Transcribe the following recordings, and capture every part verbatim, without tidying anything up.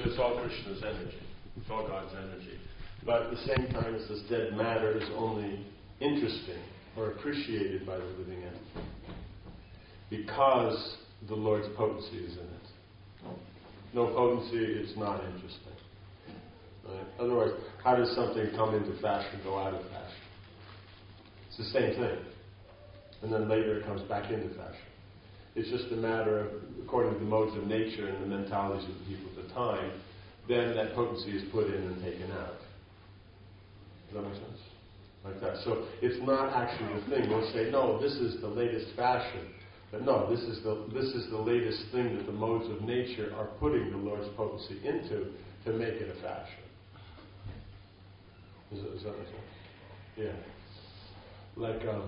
So it's all Krishna's energy. It's all God's energy. But at the same time as this dead matter is only interesting or appreciated by the living entity because the Lord's potency is in it. No potency, it's not interesting. Right? Otherwise, how does something come into fashion, go out of fashion? It's the same thing. And then later it comes back into fashion. It's just a matter of, according to the modes of nature and the mentalities of the people at the time, then that potency is put in and taken out. Does that make sense? Like that. So it's not actually the thing. We'll say, no, this is the latest fashion. But no, this is the this is the latest thing that the modes of nature are putting the Lord's potency into to make it a fashion. Does, does that make sense? Yeah. Like, um,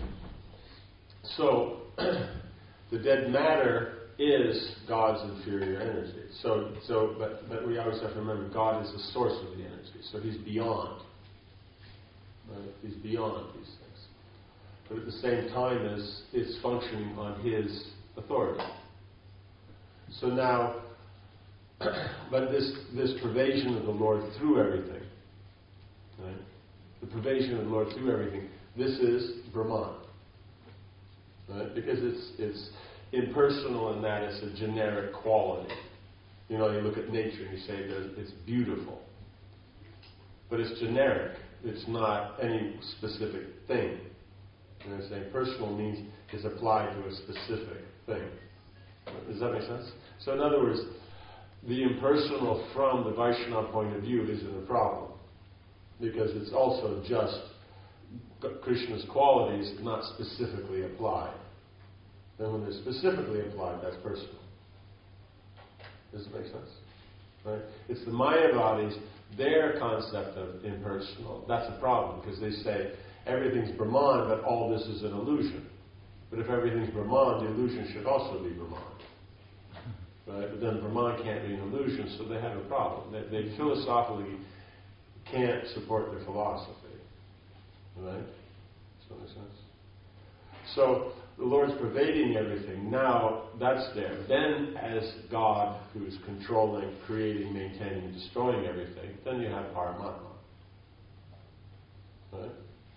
so, the dead matter is God's inferior energy. So, so, but, but we always have to remember, God is the source of the energy. So He's beyond. Right? He's beyond these things. But at the same time as it's functioning on His authority. So now, but this this pervasion of the Lord through everything, right? The pervasion of the Lord through everything. This is Brahman, right? Because it's it's impersonal in that it's a generic quality. You know, you look at nature and you say that it's beautiful, but it's generic. It's not any specific thing. You know what I'm saying? Personal means is applied to a specific thing. Does that make sense? So in other words, the impersonal from the Vaishnava point of view isn't a problem, because it's also just Krishna's qualities not specifically applied. Then when they're specifically applied, that's personal. Does it make sense? Right? It's the Mayavadis, their concept of impersonal. That's a problem, because they say everything's Brahman, but all this is an illusion. But if everything's Brahman, the illusion should also be Brahman. Right? But then Brahman can't be an illusion, so they have a problem. They, they philosophically can't support their philosophy. Right? Does that make sense? So the Lord's pervading everything. Now that's there. Then as God, who is controlling, creating, maintaining, destroying everything, then you have Paramatma. Right?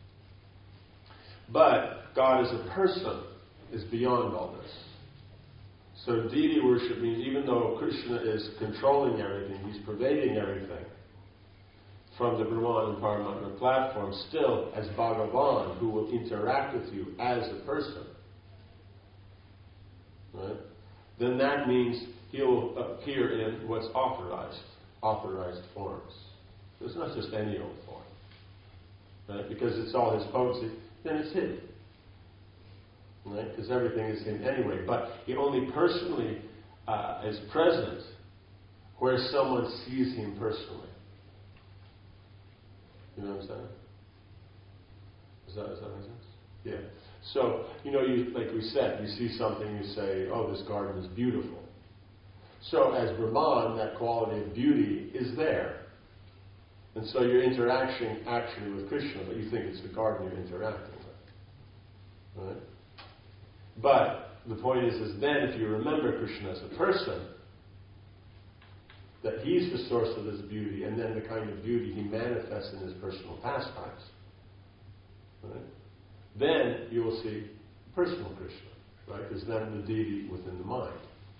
But God as a person is beyond all this. So deity worship means even though Krishna is controlling everything, He's pervading everything from the Brahman and Paramatma platform, still as Bhagavan, who will interact with you as a person, right? Then that means He'll appear in what's authorized, authorized forms. So it's not just any old form, right? Because it's all His potency, then it's Him. Right? Because everything is Him anyway. But He only personally uh, is present where someone sees Him personally. You know what I'm saying? Does that, does that make sense? Yeah. So, you know, you, like we said, you see something, you say, oh, this garden is beautiful. So as Brahman, that quality of beauty is there. And so you're interacting actually with Krishna, but you think it's the garden you're interacting with. Right? But the point is, is then if you remember Krishna as a person, that He's the source of this beauty, and then the kind of beauty He manifests in His personal pastimes, right? Then you will see personal Krishna, right? Because then the deity within the mind.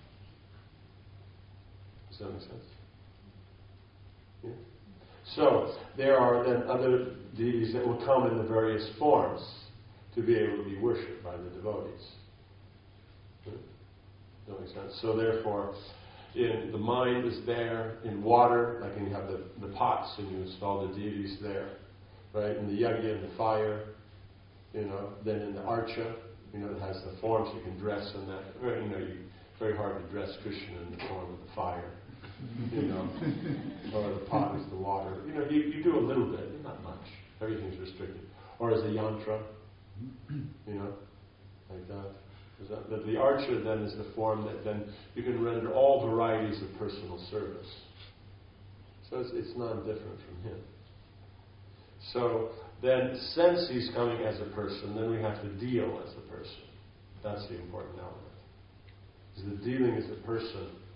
Does that make sense? Yeah. So there are then other deities that will come in the various forms to be able to be worshipped by the devotees. Right? Does that make sense? So therefore, in the mind is there, in water, like when you have the, the pots and you install the deities there, right? In the yajna, in the fire, you know, then in the archa, you know, it has the forms you can dress in that. Very, you know, you, very hard to dress Krishna in the form of the fire, you know, or the pot is the water. You know, you, you do a little bit, not much. Everything's restricted. Or as a yantra, you know, like that. That the archer then is the form that then you can render all varieties of personal service. So it's, it's non-different from Him. So then, since He's coming as a person, then we have to deal as a person. That's the important element. Because the dealing as a person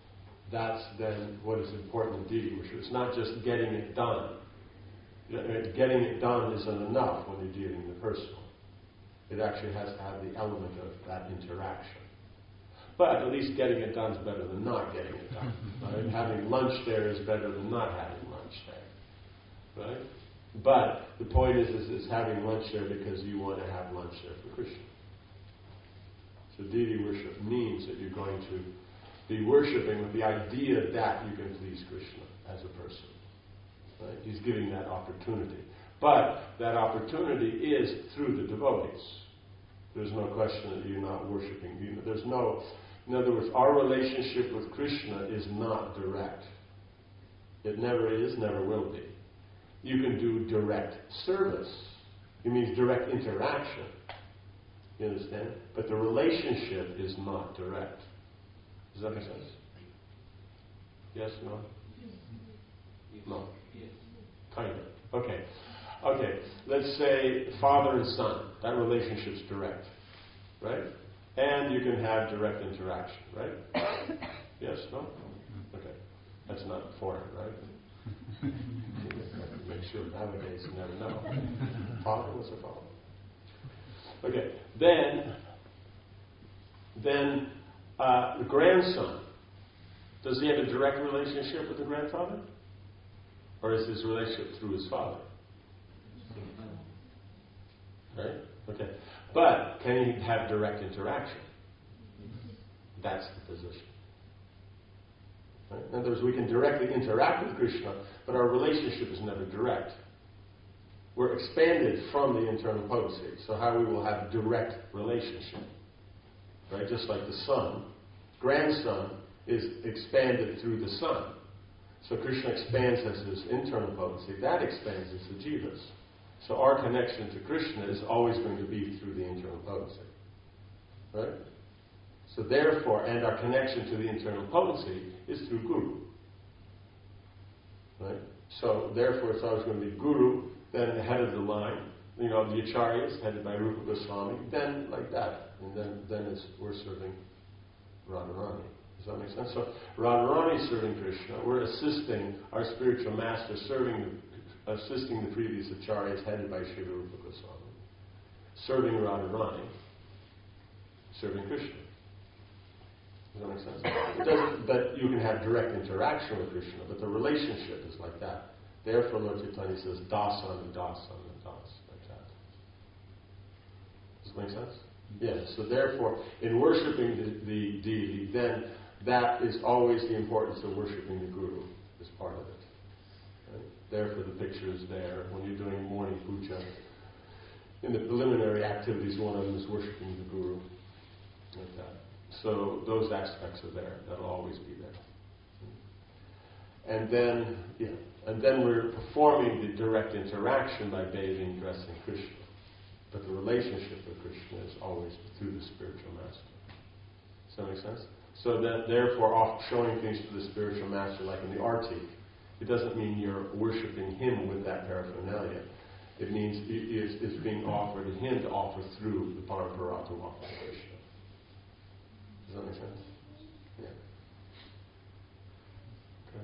that's then what is important in deity worship. It's not just getting it done. Getting it done isn't enough when you're dealing with the personal. It actually has to have the element of that interaction. But at least getting it done is better than not getting it done. Right? Having lunch there is better than not having lunch there. Right? But the point is, is, is having lunch there because you want to have lunch there for Krishna. So deity worship means that you're going to be worshipping with the idea that you can please Krishna as a person. Right? He's giving that opportunity. But that opportunity is through the devotees. There's no question that you're not worshipping. You know, there's no, in other words, our relationship with Krishna is not direct. It never is, never will be. You can do direct service. It means direct interaction. You understand? But the relationship is not direct. Does that make sense? Yes, no? No. Kind of. Okay. Okay. Let's say father and son. That relationship's direct. Right? And you can have direct interaction. Right? Yes, no? Okay. That's not foreign, right? Make sure nowadays you never know. Father was a father. Okay. Then, then uh, the grandson. Does he have a direct relationship with the grandfather? Or is his relationship through his father? Right? Okay. But can he have direct interaction? That's the position. Right? In other words, we can directly interact with Krishna, but our relationship is never direct. We're expanded from the internal potency. So how we will have direct relationship. Right? Just like the son. Grandson is expanded through the son. So Krishna expands as his internal potency. That expands as the jivas. So our connection to Krishna is always going to be through the internal potency. Right? So therefore, and our connection to the internal potency is through Guru. Right? So therefore, it's always going to be Guru, then the head of the line, you know, the Acharyas, headed by Rupa Goswami, then like that. And then, then it's, we're serving Radharani. Does that make sense? So Radharani is serving Krishna. We're assisting our spiritual master, serving, assisting the previous acharyas headed by Srila Rupa Goswami. Serving Radharani, serving Krishna. Does that make sense? It doesn't, but you can have direct interaction with Krishna, but the relationship is like that. Therefore, Lord Chaitanya says, dasan and dasan and das, like that. Does that make sense? Yes. So therefore, in worshipping the, the deity, then that is always the importance of worshipping the Guru as part of it. Right? Therefore, the picture is there. When you're doing morning puja, in the preliminary activities, one of them is worshipping the Guru, like that. So those aspects are there. That'll always be there. And then, yeah, and then we're performing the direct interaction by bathing, dressing Krishna. But the relationship with Krishna is always through the spiritual master. Does that make sense? So that therefore, off showing things to the spiritual master, like in the arti, it doesn't mean you're worshipping him with that paraphernalia. It means it's, it's being offered to him to offer through the parampara to offer to Krishna. Does that make sense? Yeah. Okay.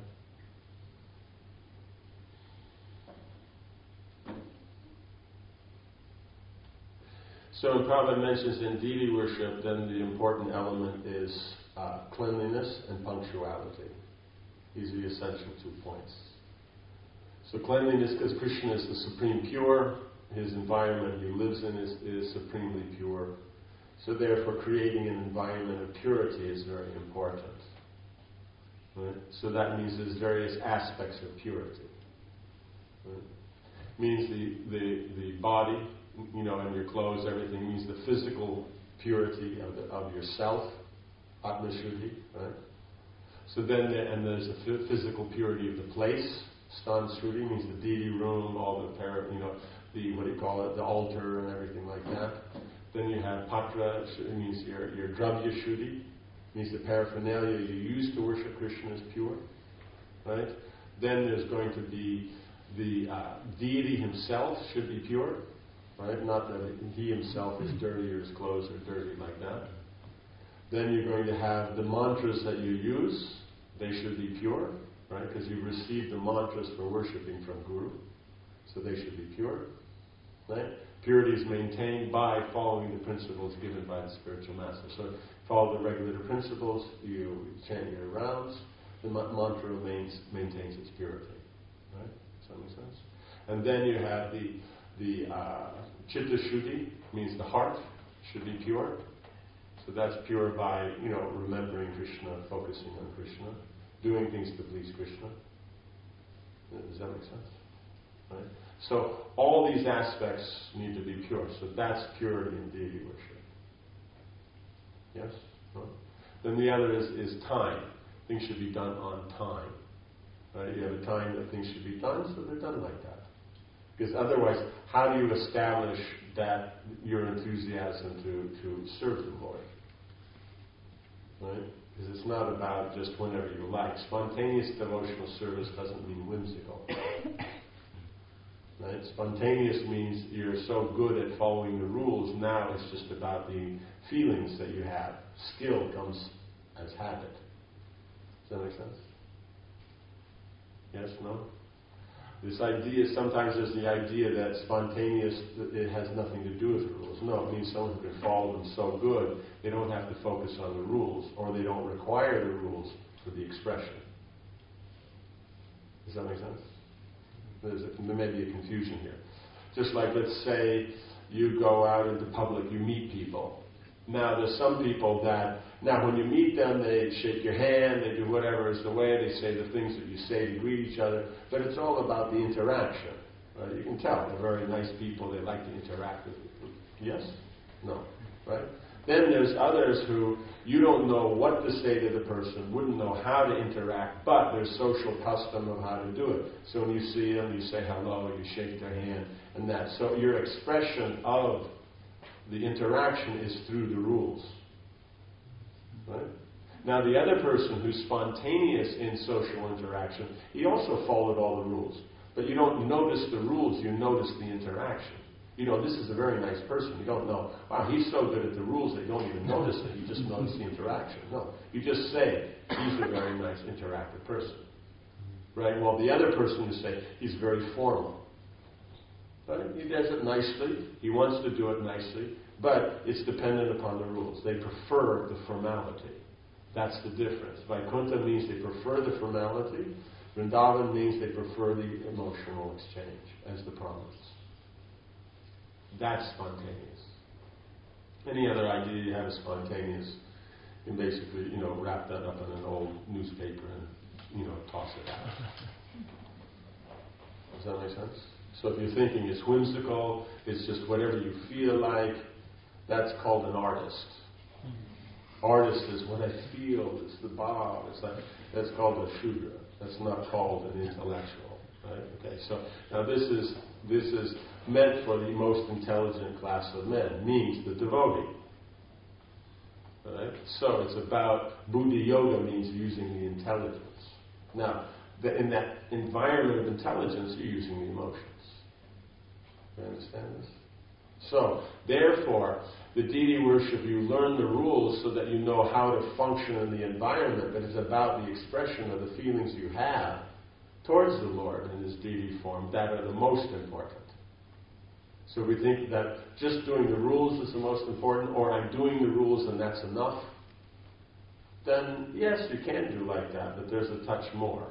So Prabhupada mentions in deity worship, then the important element is uh, cleanliness and punctuality. These are the essential two points. So cleanliness, because Krishna is the supreme pure, his environment he lives in is, is supremely pure. So therefore creating an environment of purity is very important. Right? So that means there's various aspects of purity. Right? Means the, the, the body, you know, and your clothes, everything means the physical purity of, the, of yourself, Atma Shuddhi, right? So then, the, and there's the physical purity of the place, Stan Shuddhi means the deity room, all the, para, you know, the, what do you call it, the altar and everything like that. Then you have Patra, it means your, your Dravya Shuddhi, means the paraphernalia you use to worship Krishna is pure, right? Then there's going to be the uh, deity himself should be pure, right? Not that he himself is dirty or his clothes are dirty like that. Then you're going to have the mantras that you use, they should be pure, right? Because you've received the mantras for worshipping from Guru, so they should be pure, right? Purity is maintained by following the principles given by the spiritual master. So follow the regulator principles, you chant your rounds, the mantra remains, maintains its purity, right? Does that make sense? And then you have the the uh, chitta shuddhi, means the heart should be pure. So that's pure by, you know, remembering Krishna, focusing on Krishna, doing things to please Krishna. Does that make sense? Right? So all these aspects need to be pure. So that's purity in deity worship. Yes? No? Then the other is, is time. Things should be done on time. Right? You have a time that things should be done, so they're done like that. Because otherwise, how do you establish that your enthusiasm to, to serve the Lord? Right? Because it's not about just whenever you like. Spontaneous devotional service doesn't mean whimsical. Right? Spontaneous means you're so good at following the rules, now it's just about the feelings that you have. Skill comes as habit. Does that make sense? Yes, no? This idea, sometimes there's the idea that spontaneous, it has nothing to do with the rules. No, it means someone who can follow them so good, they don't have to focus on the rules, or they don't require the rules for the expression. Does that make sense? There's a, there may be a confusion here. Just like, let's say, you go out into public, you meet people. Now, there's some people that, now when you meet them, they shake your hand, they do whatever is the way, they say the things that you say to greet each other, but it's all about the interaction. Right? You can tell they're very nice people, they like to interact with you. Yes? No. Right? Then there's others who you don't know what to say to the person, wouldn't know how to interact, but there's social custom of how to do it. So when you see them, you say hello, you shake their hand, and that. So your expression of the interaction is through the rules. Right? Now the other person who's spontaneous in social interaction, he also followed all the rules. But you don't notice the rules, you notice the interaction. You know, this is a very nice person. You don't know, wow, he's so good at the rules that you don't even notice it. You just notice the interaction. No, you just say, he's a very nice interactive person. Right? Well, the other person, you say, he's very formal. But he does it nicely. He wants to do it nicely. But it's dependent upon the rules. They prefer the formality. That's the difference. Vaikuntha means they prefer the formality. Vrindavan means they prefer the emotional exchange as the promise. That's spontaneous. Any other idea you have is spontaneous, you can basically, you know, wrap that up in an old newspaper and, you know, toss it out. Does that make sense? So if you're thinking it's whimsical, it's just whatever you feel like, that's called an artist. Artist is what I feel, it's the bhav, it's like, that's called a shudra. That's not called an intellectual. Right? Okay, so now this is this is meant for the most intelligent class of men, means the devotee. Right? So it's about Buddha yoga means using the intelligence. Now, the, in that environment of intelligence, you're using the emotions. You understand this? So, therefore, the deity worship, you learn the rules so that you know how to function in the environment, but it's about the expression of the feelings you have towards the Lord in His deity form that are the most important. So we think that just doing the rules is the most important, or I'm doing the rules and that's enough. Then, yes, you can do like that, but there's a touch more.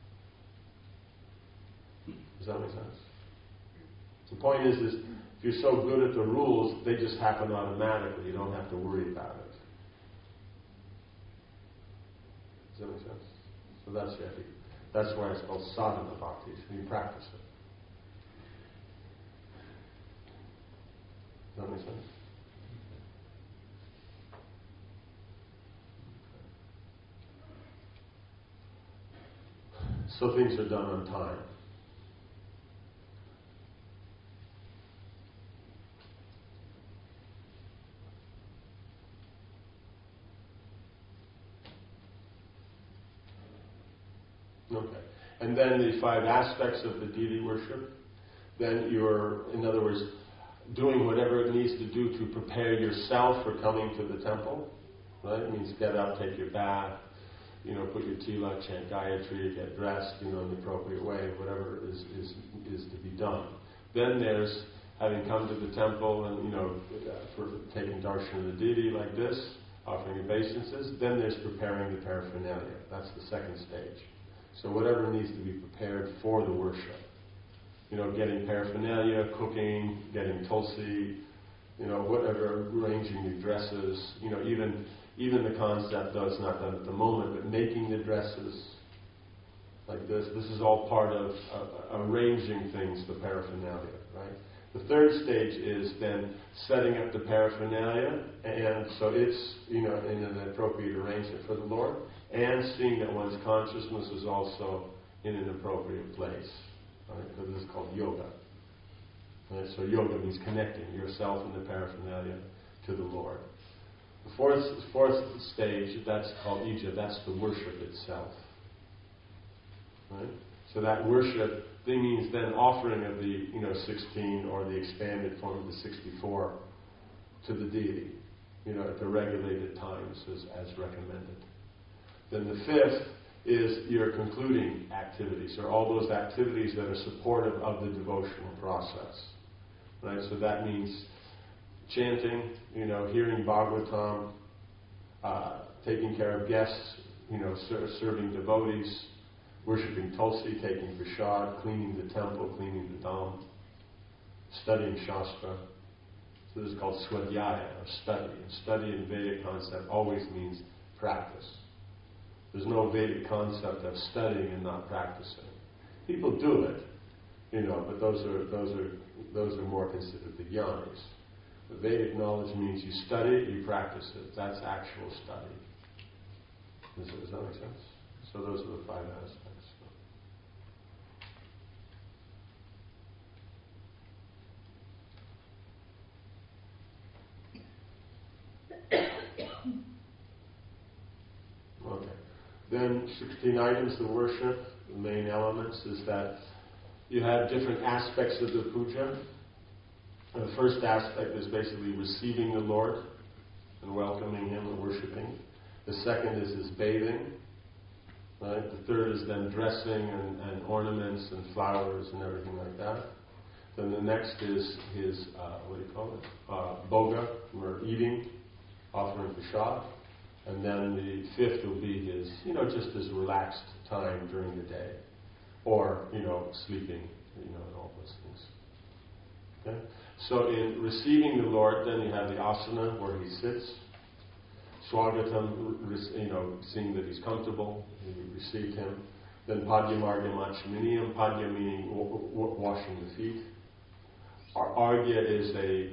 Does that make sense? The point is, is if you're so good at the rules, they just happen automatically. You don't have to worry about it. Does that make sense? So that's the idea. That's why it's called sadhana bhakti. So you practice it. Does that make sense? So things are done on time. Okay. And then the five aspects of the deity worship. Then you're, in other words, doing whatever it needs to do to prepare yourself for coming to the temple. Right? It means get up, take your bath, you know, put your tila, chant Gayatri, get dressed, you know, in the appropriate way, whatever is, is, is to be done. Then there's having come to the temple and, you know, for taking darshan of the deity like this, offering obeisances. Then there's preparing the paraphernalia. That's the second stage. So whatever needs to be prepared for the worship. You know, getting paraphernalia, cooking, getting tulsi, you know, whatever, arranging the dresses, you know, even even the concept, though it's not done at the moment, but making the dresses like this. This is all part of uh, arranging things, the paraphernalia, right? The third stage is then setting up the paraphernalia, and so it's, you know, in an appropriate arrangement for the Lord, and seeing that one's consciousness is also in an appropriate place, right? Because this is called yoga. Right? So yoga means connecting yourself and the paraphernalia to the Lord. The fourth, fourth stage, that's called ija, that's the worship itself. Right? So that worship thing means then offering of the, you know, sixteen or the expanded form of the sixty-four to the deity, you know, at the regulated times as, as recommended. Then the fifth is your concluding activities, or all those activities that are supportive of the devotional process. Right? So that means chanting, you know, hearing Bhagavatam, uh, taking care of guests, you know, ser- serving devotees, worshipping Tulsi, taking prasad, cleaning the temple, cleaning the dham, studying Shastra. So this is called swadhyaya, or study. And study in Vedic concept always means practice. There's no Vedic concept of studying and not practicing. People do it, you know, but those are those are those are more considered the jnanis. The Vedic knowledge means you study it, you practice it. That's actual study. Does, does that make sense? So those are the five aspects. Okay. Then sixteen items of worship, the main elements is that you have different aspects of the puja. And the first aspect is basically receiving the Lord and welcoming Him and worshipping. The second is His bathing. Right? The third is then dressing and, and ornaments and flowers and everything like that. Then the next is his, uh, what do you call it? Uh, boga, or eating, offering prasad. And then the fifth will be his, you know, just his relaxed time during the day. Or, you know, sleeping, you know, and all those things. Okay? So in receiving the Lord, then you have the asana where He sits. Swagatam, you know, seeing that He's comfortable, you received Him. Then Padyamargya Machaminiyam, Padya meaning w- w- washing the feet. Argya is a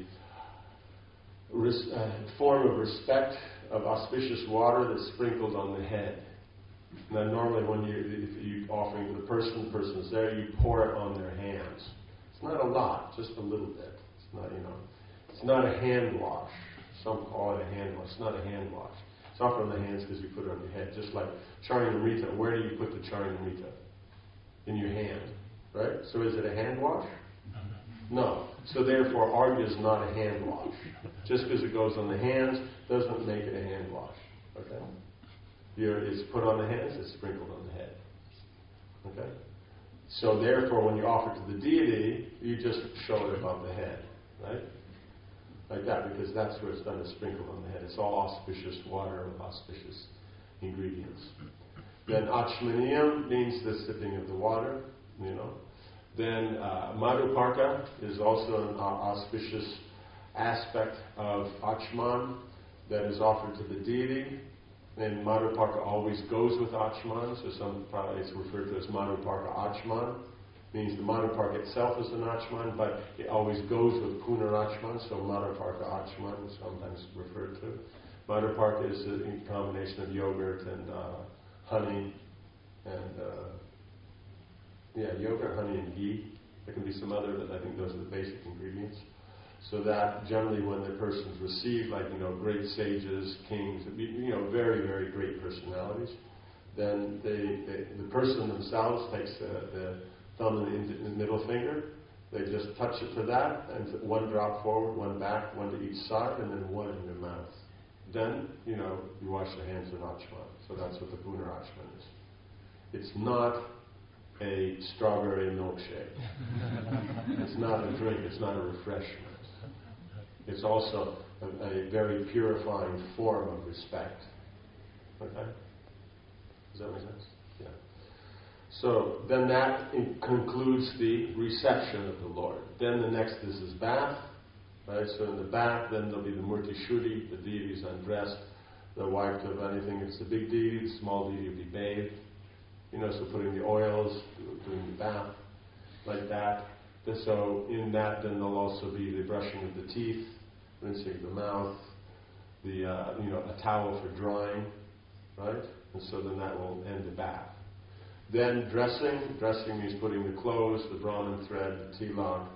res- uh, form of respect of auspicious water that's sprinkled on the head. Now normally when you, if you offering to the person, the person's there, you pour it on their hands. It's not a lot, just a little bit. It's not, you know, it's not a hand wash. Some call it a hand wash. It's not a hand wash. It's not on the hands because you put it on your head. Just like Charanamrita. Where do you put the Charanamrita? In your hand. Right? So is it a hand wash? No. So therefore, Argya is not a hand wash. Just because it goes on the hands doesn't make it a hand wash. Okay? You're, it's put on the hands, it's sprinkled on the head. Okay? So therefore, when you offer to the deity, you just show it above the head. Right? Like that, because that's where it's done, is sprinkled on the head. It's all auspicious water with auspicious ingredients. Then Achmaniyam means the sipping of the water, you know. Then uh, Madhuparka is also an uh, auspicious aspect of Achman that is offered to the deity. And Madhuparka always goes with Achman, so some probably it's referred to as Madhuparka Achman. Means the Madhuparka itself is an Achman, but it always goes with Punarachman, so Madhuparka Achman is sometimes referred to. Madhuparka is a combination of yogurt and uh, honey, and uh, yeah, yogurt, honey, and ghee. There can be some other, but I think those are the basic ingredients. So that generally when the person's received, like, you know, great sages, kings, you know, very, very great personalities, then they, they, the person themselves takes the, the thumb and the middle finger, they just touch it to that, and one drop forward, one back, one to each side, and then one in your mouth. Then, you know, you wash your hands in Achman. So that's what the Punarachman is. It's not a strawberry milkshake. It's not a drink. It's not a refreshment. It's also a, a very purifying form of respect. Okay? Does that make sense? Yeah. So then that in- concludes the reception of the Lord. Then the next is his bath. Right? So in the bath, then there'll be the Murti Shuddhi, the deity is undressed. The wiped of anything. If it's the big deity, the small deity will be bathed. You know, so putting the oils, doing the bath, like that. So in that, then there'll also be the brushing of the teeth, rinsing of the mouth, the uh, you know a towel for drying, right? And so then that will end the bath. Then dressing. Dressing means putting the clothes, the Brahman thread, the tilak.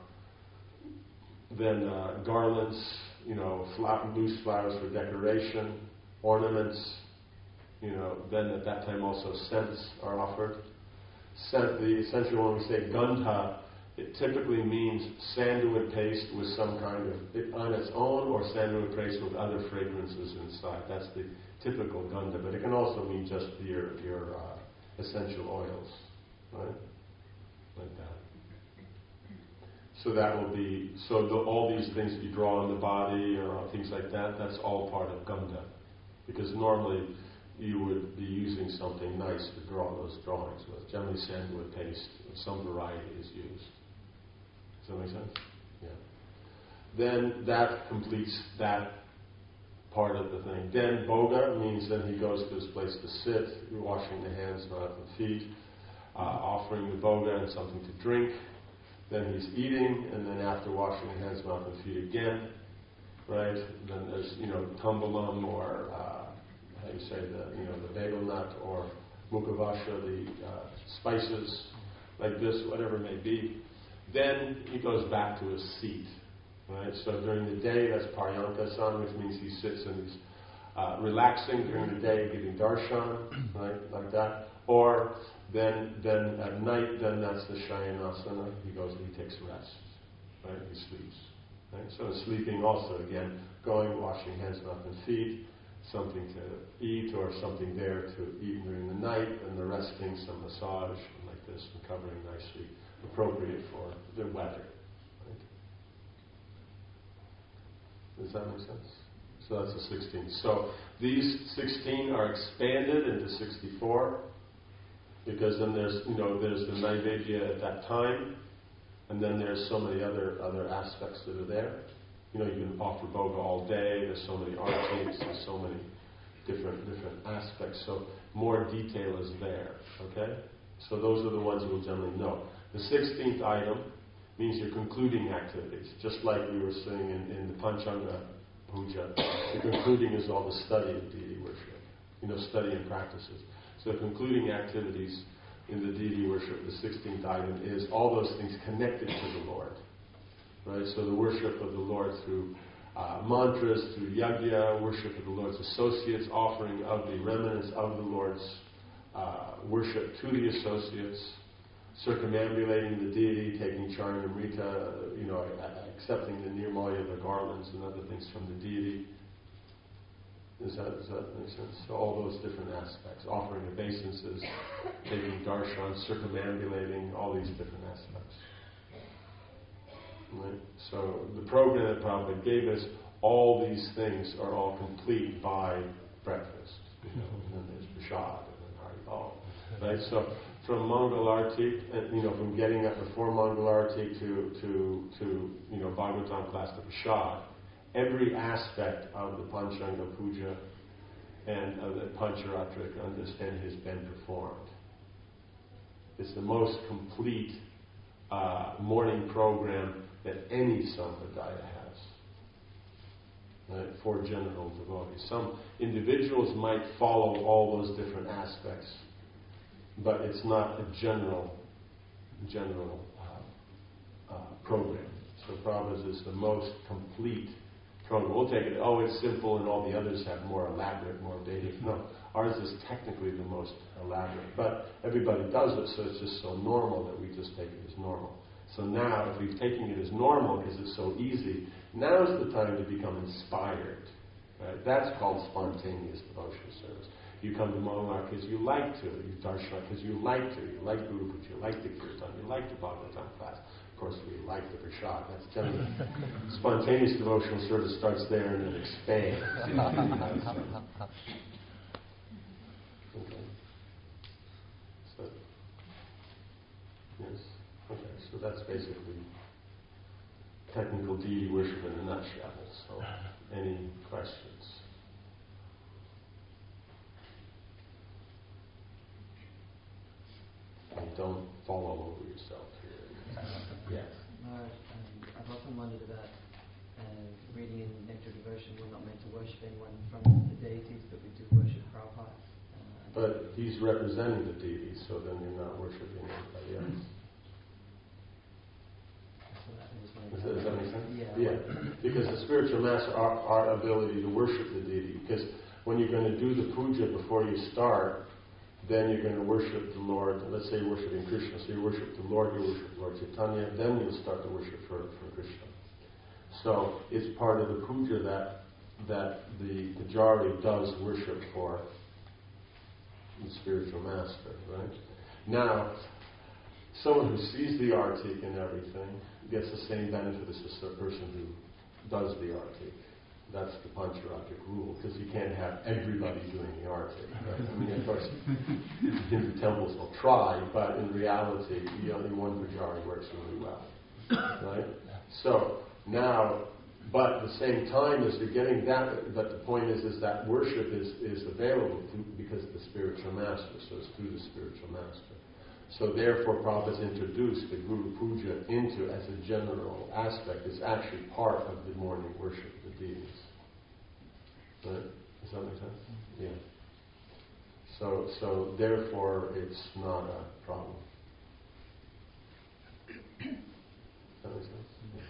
Then uh, garlands, you know, flat, loose flowers for decoration, ornaments. You know, then at that time also scents are offered. Scent, the essential when we say gandha, it typically means sandalwood paste with some kind of, it, on its own, or sandalwood paste with other fragrances inside. That's the typical gandha, but it can also mean just your your uh, essential oils, right? Like that. So that will be, so the, all these things that you draw on the body or things like that, that's all part of gandha. Because normally you would be using something nice to draw those drawings with. Generally sandalwood paste, some variety is used. Does that make sense? Yeah. Then that completes that part of the thing. Then boga means then he goes to his place to sit, washing the hands, mouth, and feet, uh, offering the boga and something to drink. Then he's eating, and then after washing the hands, mouth, and feet again, right? Then there's, you know, tambalam or uh, how you say the, you know, the bagel nut or mukhavasha, the uh, spices, like this, whatever it may be. Then he goes back to his seat, right? So during the day, that's paryankasan, which means he sits and he's uh, relaxing during the day, giving darshan, right, like that. Or then, then at night, then that's the shayanasana. He goes and he takes rest, right? He sleeps, right? So sleeping also, again, going, washing hands, mouth, and feet, something to eat or something there to eat during the night, and the resting, some massage like this, recovering nicely, appropriate for the weather. Right? Does that make sense? So that's the sixteen. So these sixteen are expanded into sixty-four, because then there's, you know, there's the Naivedya at that time, and then there's so many other other aspects that are there. You know, you can offer boga all day. There's so many arcades. There's so many different different aspects. So more detail is there. Okay. So those are the ones you'll generally know. The sixteenth item means your concluding activities, just like we were saying in, in the Panchanga Puja. The concluding is all the study of deity worship. You know, study and practices. So the concluding activities in the deity worship, the sixteenth item, is all those things connected to the Lord. Right? So the worship of the Lord through uh, mantras, through yajna, worship of the Lord's associates, offering of the remnants of the Lord's uh, worship to the associates, circumambulating the deity, taking charnamrita, you know, accepting the nirmalya, the garlands and other things from the deity. Does that, does that make sense? So all those different aspects, offering obeisances, taking darshan, circumambulating, all these different aspects. Right? So the program that Prabhupada gave us, all these things are all complete by breakfast. You know, and then there's prasad and then haribol. Right? So from Mangalarti, and you know, from getting up before Mangalarti to to to you know Bhagavatam class to prasad, every aspect of the Panchanga Puja and of the Pancharatrika understand has been performed. It's the most complete uh, morning program that any sampradaya has, right, for general devotees. Some individuals might follow all those different aspects, but it's not a general, general uh, uh, program. So Prabhupada's is the most complete program. We'll take it, oh, it's simple and all the others have more elaborate, more Vedic. No, ours is technically the most elaborate. But everybody does it, so it's just so normal that we just take it as normal. So now, if we've taken it as normal because it's so easy, now's the time to become inspired. Right? That's called spontaneous devotional service. You come to Monglar because you like to. You Darshana because you like to. You like Guru Puja, you like the Kirtan, you like the Bhagavatam class. Of course, we like the Prashad. That's generally spontaneous devotional service starts there and then expands. Okay. So, yes. Okay, so that's basically technical deity worship in a nutshell. So, any questions? And don't fall all over yourself here. Yes. Maharaj, um, I've often wondered about uh, reading in Nectar Devotion, we're not meant to worship anyone from the deities, but we do worship Prabhupada. Uh, but he's representing the deities, so then you're not worshiping anybody else. So that was my Does that, does that make sense? Yeah. Yeah. Because the spiritual master, our, our ability to worship the deity, because when you're going to do the puja before you start, then you're going to worship the Lord. Let's say you're worshiping Krishna, so you worship the Lord, you worship Lord Chaitanya, then you'll start to worship for, for Krishna. So it's part of the puja that that the majority does worship for the spiritual master, right? Now, someone who sees the artik and everything gets the same benefit as the person who does the artik. That's the Pancharatric rule, because you can't have everybody doing the artik. Right? I mean, of course, Hindu temples will try, but in reality, the only one pujari works really well. Right? So, now, but at the same time as you're getting that, but the point is, is that worship is, is available through, because of the spiritual master, so it's through the spiritual master. So therefore, Prabhupada's introduced the Guru Puja into, as a general aspect, is actually part of the morning worship of the deities. Right? Does that make sense? Yeah. So, so therefore, it's not a problem. Does that make sense? Yeah.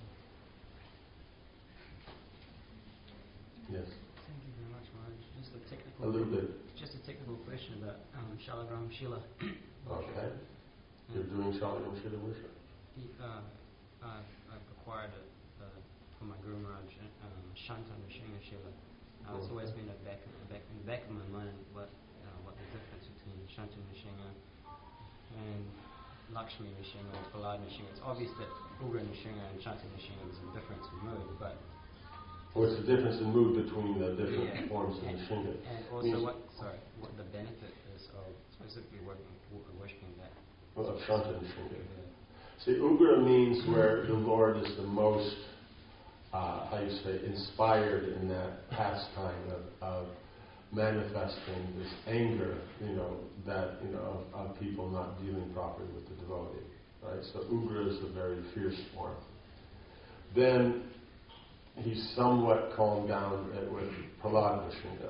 Yes. Thank you very much, Maharaj. Just a technical. A little bit. Just a technical question about um, Shalagram Shila. Okay. You're doing Shalagram Shila worship? Uh, I've, I've acquired it uh, from my Guru Maharaj, um, Shantanu Nrsimha Shila. Uh, it's always been at back, back, in the back of my mind what uh, what the difference between Shantanu Nrsimha and Lakshmi Nrsimha or Prahlad Nrsimha. It's obvious that Ugra Nrsimha and Shantanu Nrsimha is a difference in mood, but what's the difference in mood between the different yeah. forms of and, Nrsimha? and also what sorry what the benefit is of specifically working, worshiping that. Well, of Shantanu Nrsimha. Yeah. See, Ugra means where the Lord is the most, uh, how you say, inspired in that pastime of, of manifesting this anger, you know, that, you know, of, of people not dealing properly with the devotee, right? So Ugra is a very fierce form. Then he's somewhat calmed down with Prahlad Nrsimha.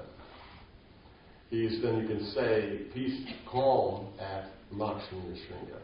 He's, then you can say, peace, calm at Lakshmi Nrsimha.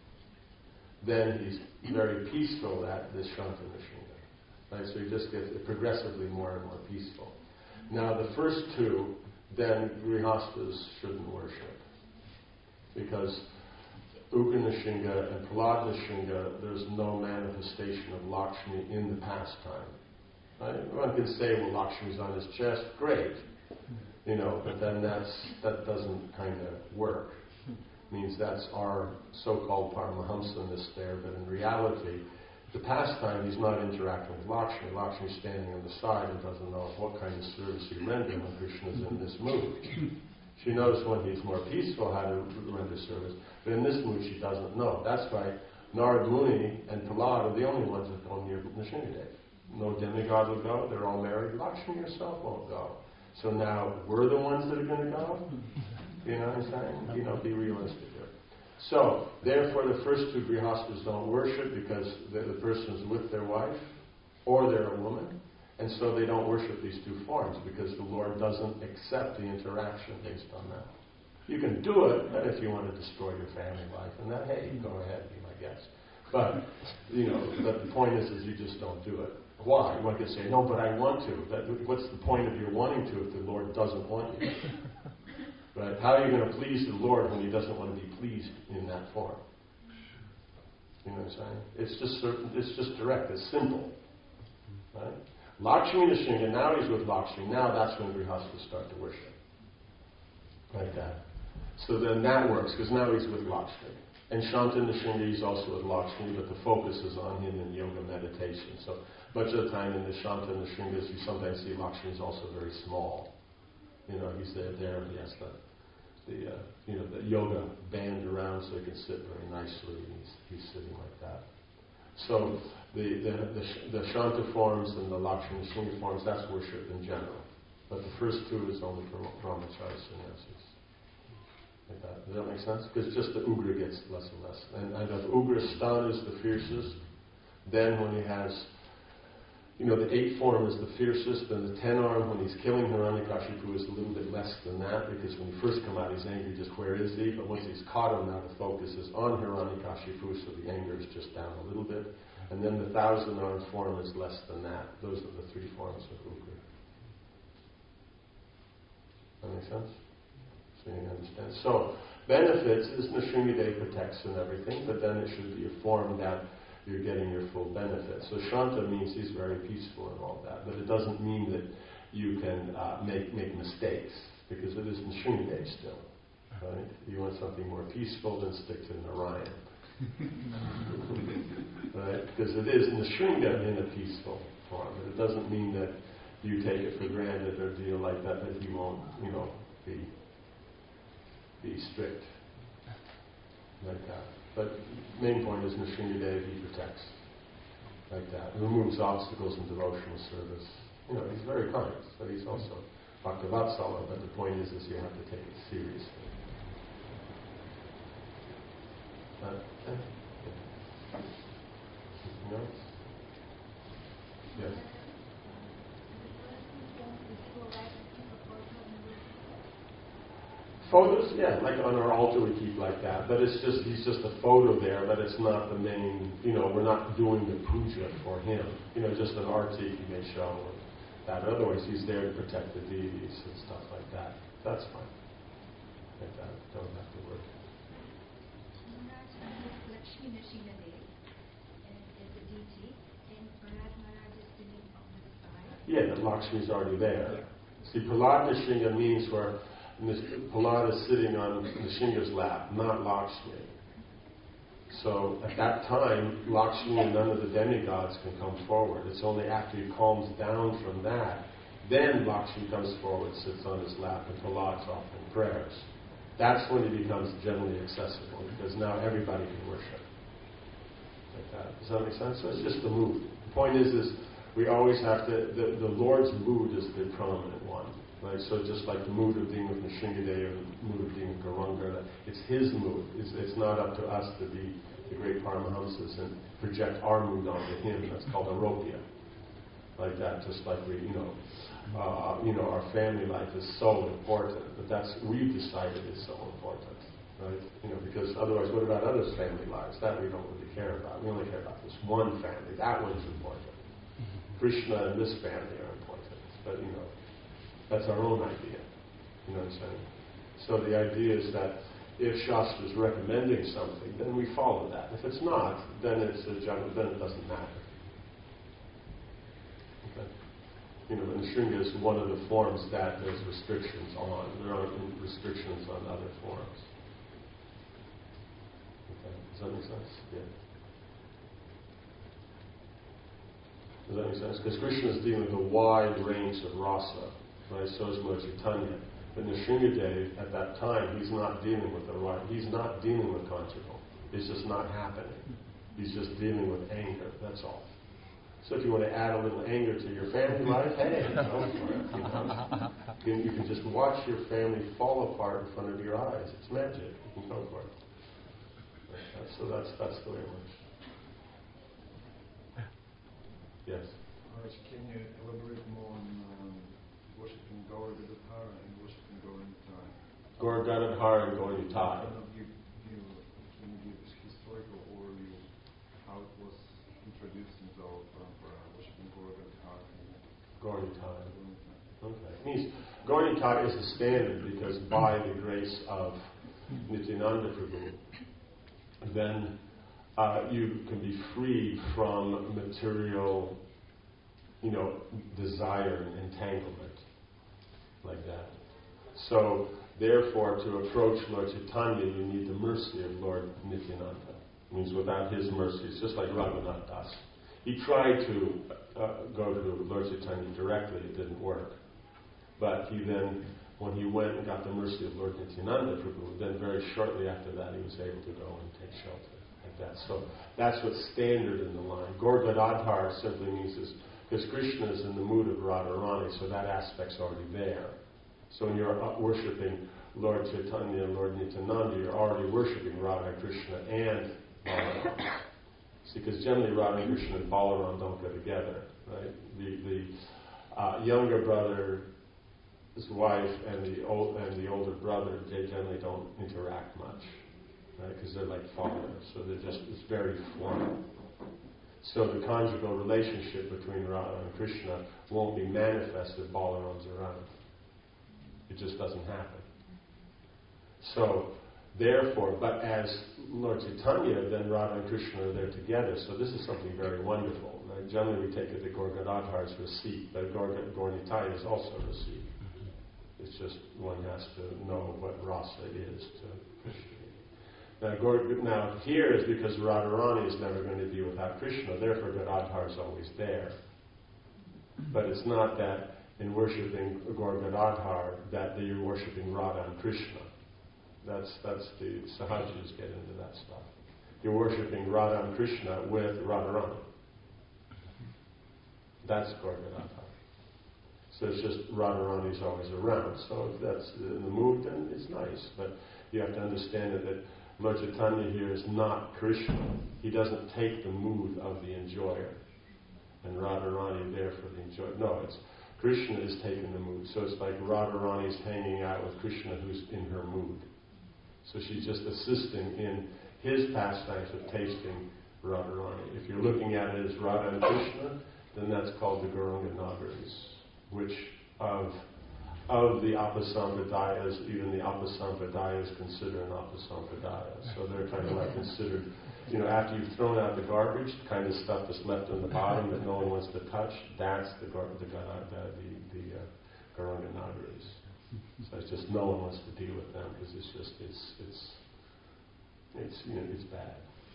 Then he's very peaceful at this Shantanu Nrsimha. Right? So he just gets progressively more and more peaceful. Now the first two, then Grihastas shouldn't worship. Because Ugra Nrsimha and Prahlad Nrsimha, there's no manifestation of Lakshmi in the pastime. Right? One can say, well, Lakshmi's on his chest, great. You know, but then that's that doesn't kind of work. Means that's our so-called Paramahamsaness there, but in reality, the pastime, he's not interacting with Lakshmi. Lakshmi's standing on the side and doesn't know what kind of service he render when Krishna is in this mood. She knows when he's more peaceful how to render service, but in this mood she doesn't know. That's why Narad Muni and Prahlad are the only ones that go near Nrsimhadev. No demigod will go, they're all married. Lakshmi herself won't go. So now we're the ones that are going to go? You know what I'm saying? You know, be realistic here. So, therefore, the first two Grihastas don't worship because the, the person is with their wife, or they're a woman, and so they don't worship these two forms because the Lord doesn't accept the interaction based on that. You can do it, but if you want to destroy your family life and that, hey, go ahead, be my guest. But, you know, but the point is, is you just don't do it. Why? One can say, no, but I want to. That, what's the point of your wanting to if the Lord doesn't want you? Right? How are you going to please the Lord when He doesn't want to be pleased in that form? You know what I'm saying? It's just certain, it's just direct. It's simple. Right? Lakshmi Nrsimha, now he's with Lakshmi. Now that's when Grihastas start to worship. like that. So then that works, because now he's with Lakshmi. And Shanta Nrsimha is also with Lakshmi, but the focus is on him in yoga meditation. So much of the time in the Shanta Nrsimhas, you sometimes see Lakshmi is also very small. You know, he's there, there he has the, the uh, you know, the yoga band around so he can sit very nicely, and he's, he's sitting like that. So the, the, the, the Shanta forms and the Lakshmi Nrsimha forms, that's worship in general. But the first two is only for brahmachari sannyasis. Like that. Does that make sense? Because just the Ugra gets less and less. And, and if Ugra Stan is the fiercest, then when he has, you know, the eight form is the fiercest, and the ten arm, when he's killing Hiranyakashipu, is a little bit less than that, because when he first come out, he's angry, just where is he? But once he's caught him, now the focus is on Hiranyakashipu, so the anger is just down a little bit. And then the thousand arm form is less than that. Those are the three forms of Ugra. That make sense? So you understand. So, benefits is Nrsimhadev protects and everything, but then it should be a form that you're getting your full benefit. So Shanta means he's very peaceful and all that, but it doesn't mean that you can uh, make make mistakes, because it is Nrsimhadev still. Right? You want something more peaceful, then stick to Narayan. Right? Because it is Nrsimha in a peaceful form, but it doesn't mean that you take it for granted or deal like that, that he won't, you know, be be strict like that. But main point is Nrsimhadev, he protects like that. He removes obstacles in devotional service. You know, he's very kind, but he's also Bhaktivatsala, but the point is, is you have to take it seriously. Uh, yeah. Anything else? Yes. Photos, yeah, like on our altar we keep like that, but it's just, he's just a photo there, but it's not the main, you know, we're not doing the puja for him. You know, just an arti he may show or that. Otherwise he's there to protect the deities and stuff like that. That's fine. Like that, don't have to worry. Lakshmi Nrsimhadev is a deity, and Prahlad Maharaj is sitting on the side. Yeah, that Lakshmi's already there. See, Prahlad Nrsimha means where Prahlad is sitting on Nrsimha's lap, not Lakshmi. So at that time, Lakshmi and none of the demigods can come forward. It's only after he calms down from that, then Lakshmi comes forward, sits on his lap, and Prahlad's offering prayers. That's when he becomes generally accessible, because now everybody can worship. Like that. Does that make sense? So it's just the mood. The point is, is we always have to, the, the Lord's mood is the prominent one. Right? So just like the mood of being with Nrsimhadev or the mood of being with Gauranga, it's his mood. It's, it's not up to us to be the great Paramahamsas and project our mood onto him. That's called aropya. Like that, just like we, you know, uh, you know, our family life is so important, but that's, we've decided is so important. Right? You know, because otherwise, what about others' family lives? That we don't really care about. We only care about this one family. That one's important. Krishna and this family are important. But, you know, that's our own idea. You know what I'm saying? So the idea is that if Shastra is recommending something, then we follow that. If it's not, then it's a general, then it doesn't matter. Okay? You know, and Nrsimha is one of the forms that there's restrictions on. There aren't restrictions on other forms. Okay? Does that make sense? Yeah. Does that make sense? Because Krishna is dealing with a wide range of rasa. Right, so is Lord Chaitanya. But Nrsimhadev, at that time, he's not dealing with the right, he's not dealing with conjugal. It's just not happening. He's just dealing with anger, that's all. So if you want to add a little anger to your family life, hey, go for it. You know? you, can, you can just watch your family fall apart in front of your eyes. It's magic. You can go for it. Right, so that's, that's the way it works. Yes? Maharaj, can you elaborate more on um, worshipping Gaur Gadadhar and worshipping Gaur Nitai? Gaur Gadadhar and Gaur Nitai. You, you, can you give historical overview how it was introduced into our parampara, worshipping Gaur Gadadhar and Gaur Nitai. Okay. It means Gaur Nitai is the standard because by the grace of Nityananda Prabhu, then uh, you can be freed from material, you know, desire and entanglement, like that. So Therefore, to approach Lord Chaitanya, you need the mercy of Lord Nityananda. It means without his mercy, it's just like Raghunath Das. He tried to uh, go to Lord Chaitanya directly, it didn't work. But he then, when he went and got the mercy of Lord Nityananda Prabhu, then very shortly after that he was able to go and take shelter like that. So that's what's standard in the line. Gaur Gadadhar simply means this, because Krishna is in the mood of Radharani, so that aspect's already there. So when you're uh, worshipping Lord Chaitanya and Lord Nityananda, you're already worshipping Radha Krishna and Balaram. See, because generally Radha Krishna and Balaram don't go together, right? The the uh, younger brother, his wife, and the old and the older brother, they generally don't interact much, right? Because they're like fathers, so they're just it's very formal. So the conjugal relationship between Radha and Krishna won't be manifest if Balaram's around. It just doesn't happen. So, therefore, but as Lord Chaitanya, then Radha and Krishna are there together, so this is something very wonderful. Right? Generally we take it that Gaur Gadadhar's receipt, but Gaur Nitya is also receipt. It's just one has to know what rasa is to Krishna. Now, Gaur, now here is because Radharani is never going to be without Krishna, therefore Gadadhar is always there. But it's not that in worshipping Gaur Gadadhar that you're worshipping Radha and Krishna. That's that's the Sahajis get into that stuff. You're worshipping Radha and Krishna with Radharani. That's Gaur Gadadhar. So it's just Radharani's always around. So if that's in the mood, then it's nice. But you have to understand that, that Lord Chaitanya here is not Krishna. He doesn't take the mood of the enjoyer. And Radharani there for the enjoyer. No, it's Krishna is taking the mood. So it's like Radharani's hanging out with Krishna who's in her mood. So she's just assisting in his pastimes of tasting Radharani. If you're looking at it as Radha and Krishna, then that's called the Gauranga Nagaris, which of of the Apasampradayas, even the Apasampradayas consider an Apasampradaya. So they're kind of like considered, you know, after you've thrown out the garbage, the kind of stuff that's left on the bottom that no one wants to touch, that's the gar- the the, the, the uh, Gauranga Nagaris. So it's just no one wants to deal with them because it's just it's it's it's you know it's bad.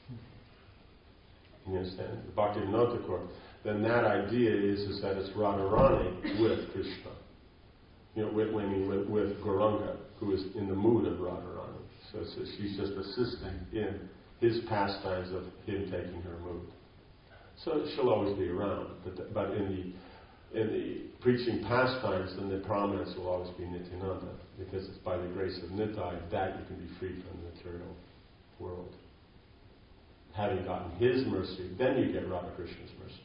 You understand? The Bhaktivinoda Thakur. Then that idea is is that it's Radharani with Krishna. You know, with, I mean, with, with Gauranga, who is in the mood of Radharani. So, so she's just assisting in his pastimes of him taking her mood. So she'll always be around, but but in the in the preaching pastimes, then the prominence will always be Nityananda, because it's by the grace of Nitai that you can be freed from the material world. Having gotten his mercy, then you get Radha Krishna's mercy.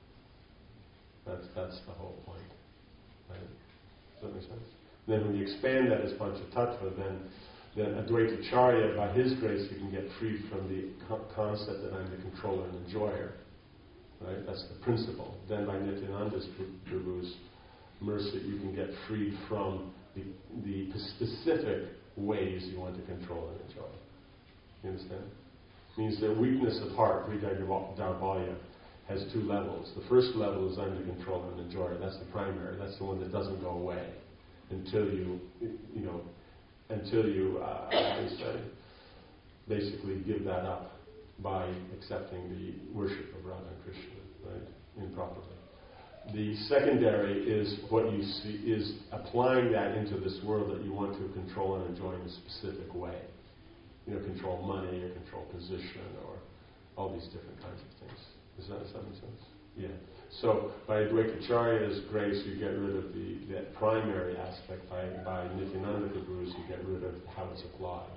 That's that's the whole point, right? Does that make sense? Then when you expand that as Panchatattva, then then Advaitacharya, by his grace, you can get freed from the co- concept that I'm the controller and enjoyer. Right? That's the principle. Then by Nityananda's Prabhu's mercy, you can get freed from the, the specific ways you want to control and enjoy. You understand? It means the weakness of heart, Hridaya Daurbalya, has two levels. The first level is I'm the controller and enjoyer. That's the primary. That's the one that doesn't go away until you, you know, until you, uh, how do you say, basically give that up by accepting the worship of Radha and Krishna, right, improperly. The secondary is what you see, is applying that into this world that you want to control and enjoy in a specific way. You know, control money or control position or all these different kinds of things. Does that, does that make sense? Yeah. So by Advaitacharya's grace, you get rid of the that primary aspect. By by Nityananda Prabhu's, you get rid of how it's applied.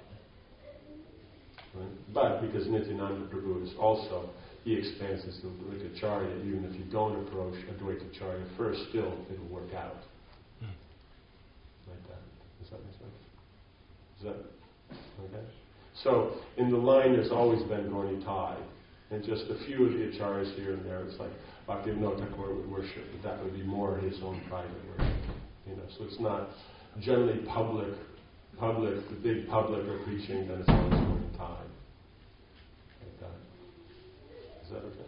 Right? But because Nityananda Prabhu is also, he expands his Advaitacharya, even if you don't approach Advaitacharya first, still it'll work out. Hmm. Like that. Does that make sense? Is that okay? So in the line, there's always been Gaurnitai. And just a few of the acharyas here and there, it's like Bhaktivinoda Thakur would worship, but that would be more his own private worship. You know, so it's not generally public, public, the big public are preaching, then it's always going to time. Like that. Is that okay?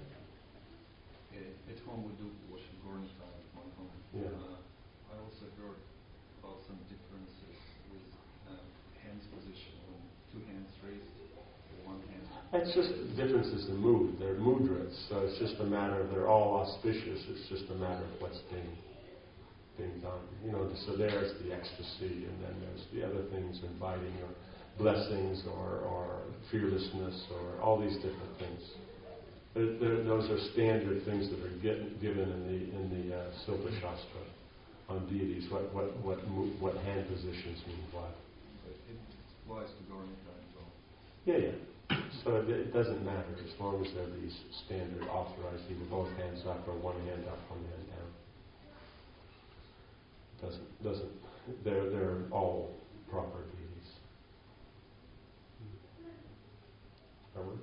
Yeah, at home we do worship Gaurnitai at my home. Yeah. Uh, I also heard about some differences with uh, It's just differences in mood. They're mudras, so it's just a matter of they're all auspicious. It's just a matter of what's being being done. You know, so there's the ecstasy, and then there's the other things, inviting or blessings or, or fearlessness or all these different things. They're, they're, those are standard things that are get, given in the in the uh, Silpa Shastra on deities. What what what mo- what hand positions mean what. It applies to Dharmika as well. Yeah, yeah. So it, it doesn't matter as long as they're these standard authorized, either both hands up or one hand up, one hand down. Doesn't doesn't they're they're all proper deities. Robert?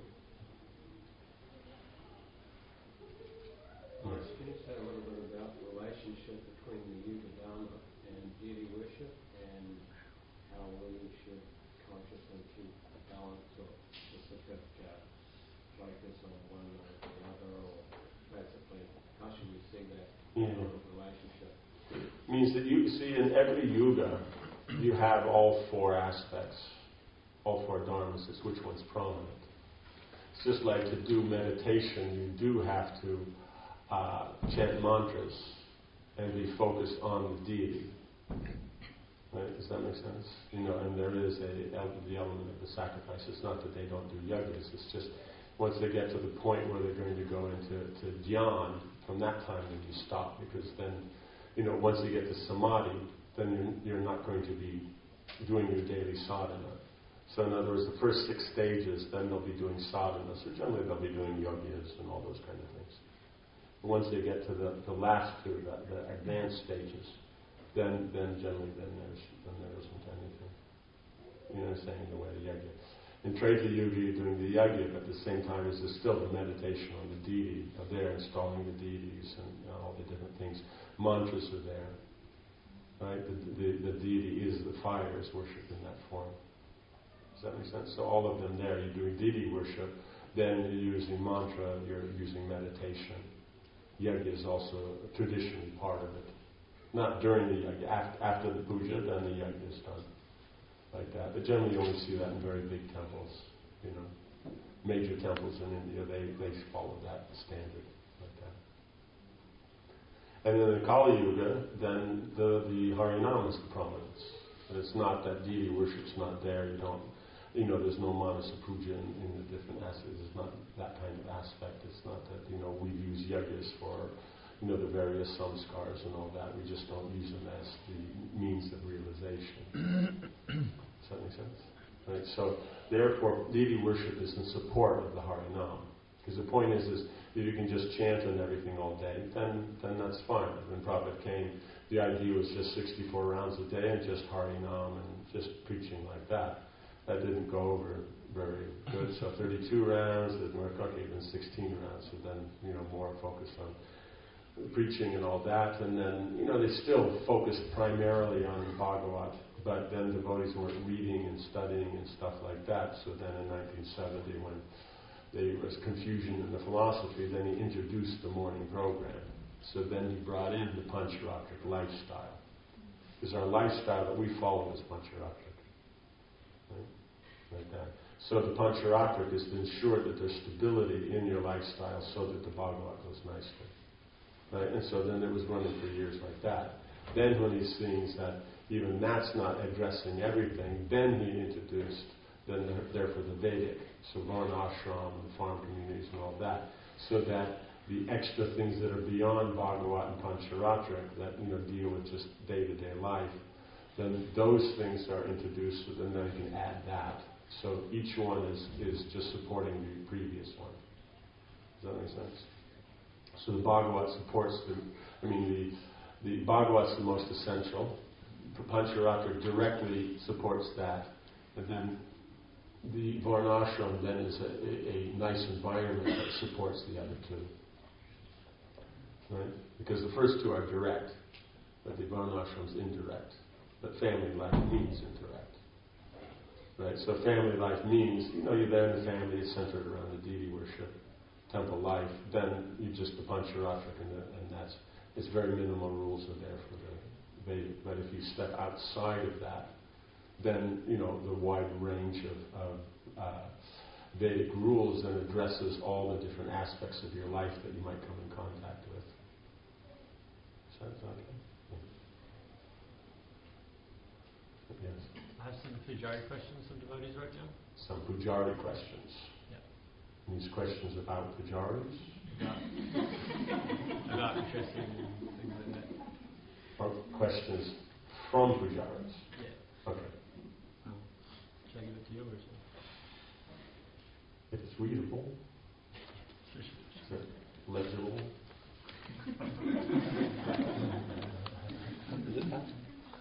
Yes. Can you say a little bit about the relationship between the Yuga Dharma and deity worship, and how we should consciously keep a balance of specific uh, focus on one or the other, or basically, how should we see that Yeah. sort of relationship? Means that you see in every yuga, you have all four aspects, all four dharmas. It's which one's prominent. It's just like to do meditation, you do have to uh, chant mantras and be focused on the deity. Right? Does that make sense? You know, and there is a the element of the sacrifice. It's not that they don't do yagas. It's just once they get to the point where they're going to go into to dhyan, from that time then you stop, because then, you know, once you get to samadhi, then you're, you're not going to be doing your daily sadhana. So in other words, the first six stages, then they'll be doing sadhana. So generally they'll be doing yogas and all those kind of things. But once they get to the, the last two, the, the advanced stages, then then generally then there's then there isn't anything. You know what I'm saying? The way the yajna. In Treta Yuga, you're doing the yajna, but at the same time, there's still the meditation on the deity. Of there, installing the deities and you know, all the different things. Mantras are there, right? The, the, the deity is the fire is worshipped in that form. Does that make sense? So all of them there, you're doing deity worship, then you're using mantra, you're using meditation. Yajna is also traditionally part of it. Not during the yajna, after, after the puja, then the yajna is done. Like that. But generally you only see that in very big temples, you know. Major temples in India, they, they follow that standard, like that. And then in Kali Yuga, then the, the Harinam is the prominence. And it's not that deity worship's not there, you don't, you know, there's no Manasa Puja in, in the different aspects. It's not that kind of aspect. It's not that, you know, we use yagas for, you know, the various samskars and all that. We just don't use them as the means of realization. Does that make sense? Right? So, therefore, deity worship is in support of the Harinam. Because the point is, is if you can just chant and everything all day, then then that's fine. When Prabhupada came, the idea was just sixty-four rounds a day and just Harinam and just preaching like that. That didn't go over very good. So thirty-two rounds, then okay, then sixteen rounds. So then, you know, more focused on preaching and all that, and then, you know, they still focused primarily on the Bhagavat, but then devotees weren't reading and studying and stuff like that. So then in nineteen seventy, when there was confusion in the philosophy, then he introduced the morning program. So then he brought in the Pancharatric lifestyle. Because our lifestyle that we follow is Pancharatric. Right? Like that. So the Pancharatric is to ensure that there's stability in your lifestyle so that the Bhagavat goes nicely. Right? And so then it was running for years like that. Then when he sees that even that's not addressing everything, then he introduced, then therefore the Vedic, so Varna Ashram and farm communities and all that, so that the extra things that are beyond Bhagavat and Pancharatric that, you know, deal with just day-to-day life, then those things are introduced, so then you can add that. So each one is, is just supporting the previous one. Does that make sense? So the Bhagavat supports the, I mean, the, the Bhagavat's the most essential. Pancharatric directly supports that. And then the Varnashram then is a, a, a nice environment that supports the other two. Right? Because the first two are direct, but the Varnashram's indirect. But family life means indirect. Right? So family life means, you know, you're there in the family, it's centered around the deity worship, temple life, then you just the Pancharatric, and, the, and that's, it's very minimal rules are there for the Vedic. But if you step outside of that, then, you know, the wide range of, of uh, Vedic rules and addresses all the different aspects of your life that you might come in contact with. Sounds okay? Yes. I have some Pujari questions from devotees right now. Some Pujari questions. Yeah. These questions about Pujaris? About, about interesting things like that. Or questions from Pujaris? Yeah. Okay. Um, should I give it to you or something? If it's readable, is it legible? Is it that?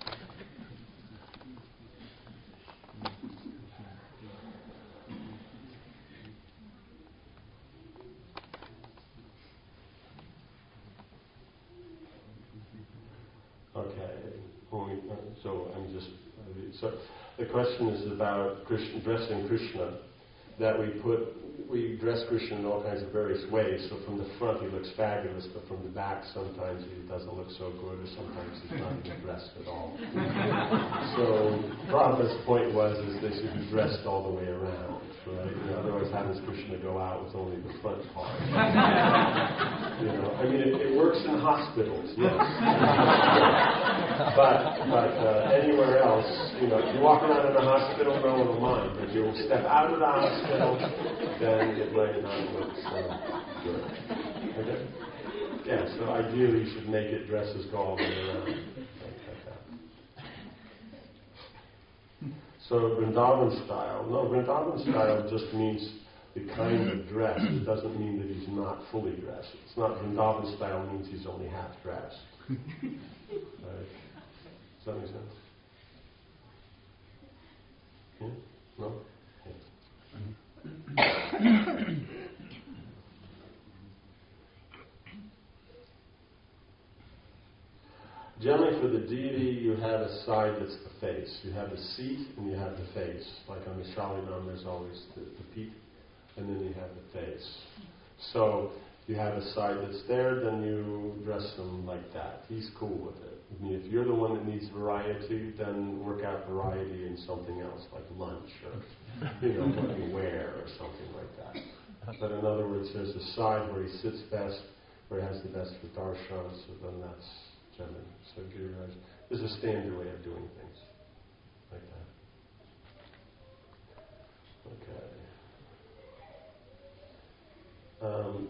Okay. Well, we, uh, so I'm just. Uh, so the question is about Krishna, dressing Krishna. That we put, we dress Krishna in all kinds of various ways. So from the front he looks fabulous, but from the back sometimes he doesn't look so good, or sometimes he's not even dressed at all. So Prabhupada's point was is they should be dressed all the way around, right? You know, otherwise, how does Krishna go out with only the front part? You know, I mean, it, it works in hospitals, yes. But but uh, anywhere else, you know, if you walk around in a hospital, no one will mind. If you step out of the hospital, then it might not look so good. Okay? Yeah, so ideally you should make it dresses go all the way around. Like that. So Vrindavan style. No, Vrindavan style just means the kind of dress. It doesn't mean that he's not fully dressed. It's not Vrindavan style means he's only half dressed. Right? Does that make sense? Yeah? No? Yeah. Generally for the deity you have a side that's the face. You have the seat and you have the face. Like on the Shalinam there's always the, the peak and then you have the face. So you have a side that's there, then you dress him like that. He's cool with it. I mean, if you're the one that needs variety, then work out variety in something else, like lunch or, you know, what you wear or something like that. But in other words, there's a side where he sits best, where he has the best for darshan, so then that's generally. So Giriraj, there's a standard way of doing things like that. Okay. Um,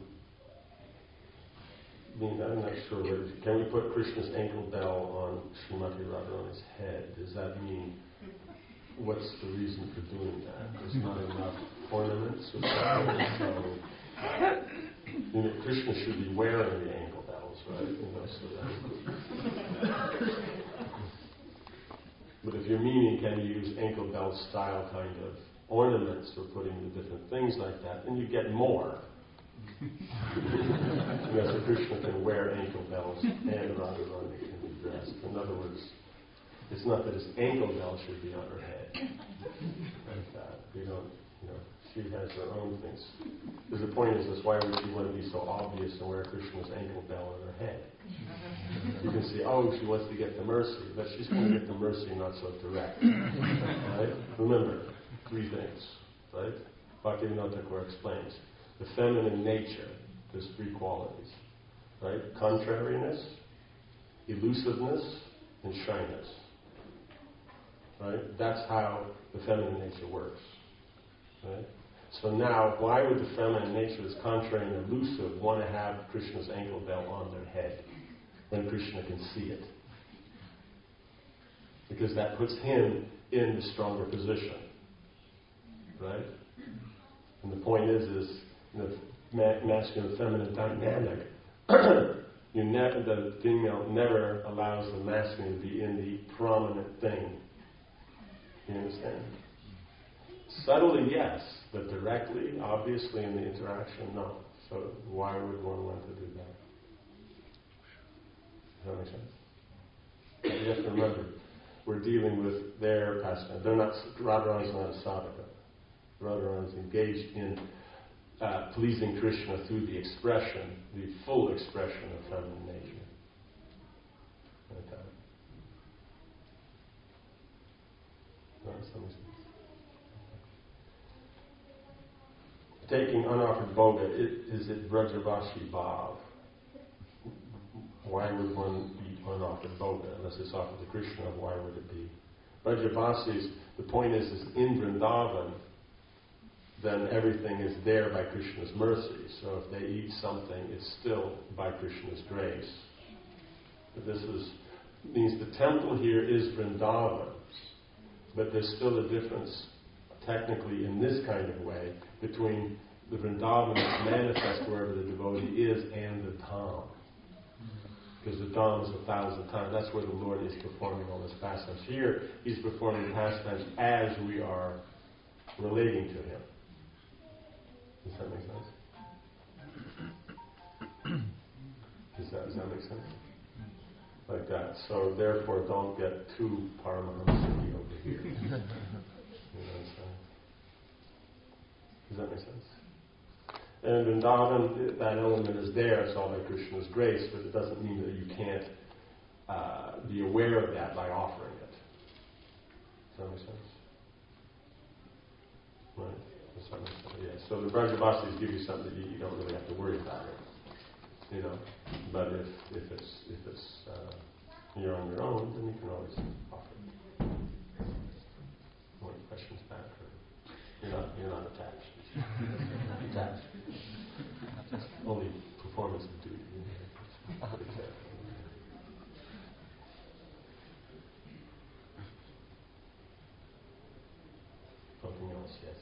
I mean, I'm not sure, but can we put Krishna's ankle bell on Srimati Radharani's head? Does that mean, what's the reason for doing that? There's not enough ornaments or something, so, you know, Krishna should be wearing the ankle bells, right? You know, so that, but if you're meaning, can you use ankle bell style kind of ornaments for putting the different things like that, then you get more. You know, so Krishna can wear ankle bells and Radharani can be dressed. In other words, it's not that his ankle bell should be on her head. Like that. We don't, you know, she has her own things. Because the point is this, why would she want to be so obvious and wear Krishna's ankle bell on her head? You can see, oh, she wants to get the mercy, but she's going to get the mercy not so direct. Right? Remember, three things, right? Bhaktivinoda Thakur explains. The feminine nature, there's three qualities, right? Contrariness, elusiveness, and shyness, right? That's how the feminine nature works, right? So now, why would the feminine nature that's contrary and elusive want to have Krishna's ankle bell on their head when Krishna can see it? Because that puts him in the stronger position, right? And the point is, is the ma- masculine feminine dynamic, you never, the female never allows the masculine to be in the prominent thing. You understand? Subtly, yes, but directly, obviously, in the interaction, no. So why would one want to do that? Does that make sense? But you have to remember, we're dealing with their pastime. They're not. Radharani's not a sadhaka. Radharani's engaged in Uh, pleasing Krishna through the expression, the full expression of feminine nature. Like that. No, taking unoffered bhoga, it, is it Brajavasi Bhav? Why would one eat unoffered bhoga unless it's offered to Krishna? Why would it be? Brajavasis, the point is, is in Vrindavan, then everything is there by Krishna's mercy. So if they eat something, it's still by Krishna's grace. But this is, means the temple here is Vrindavan, but there's still a difference, technically, in this kind of way, between the Vrindavan that's manifest wherever the devotee is and the Dham. Because the Dham is a thousand times. That's where the Lord is performing all his pastimes. Here, he's performing pastimes as we are relating to him. Does that make sense? Does that, does that make sense? Like that. So therefore, don't get too Paramahamsaki over here. You know what I'm saying? Does that make sense? And in Vrindavan, that element is there. It's all by Krishna's grace, but it doesn't mean that you can't uh, be aware of that by offering it. Does that make sense? Right. Yeah. So the Brajavasis give you something that you, you don't really have to worry about it, you know. But if if it's if it's uh, you're on your own, then you can always offer it. More questions back? Or you're not you're not attached. attached. Only performance of duty. Something else, yes.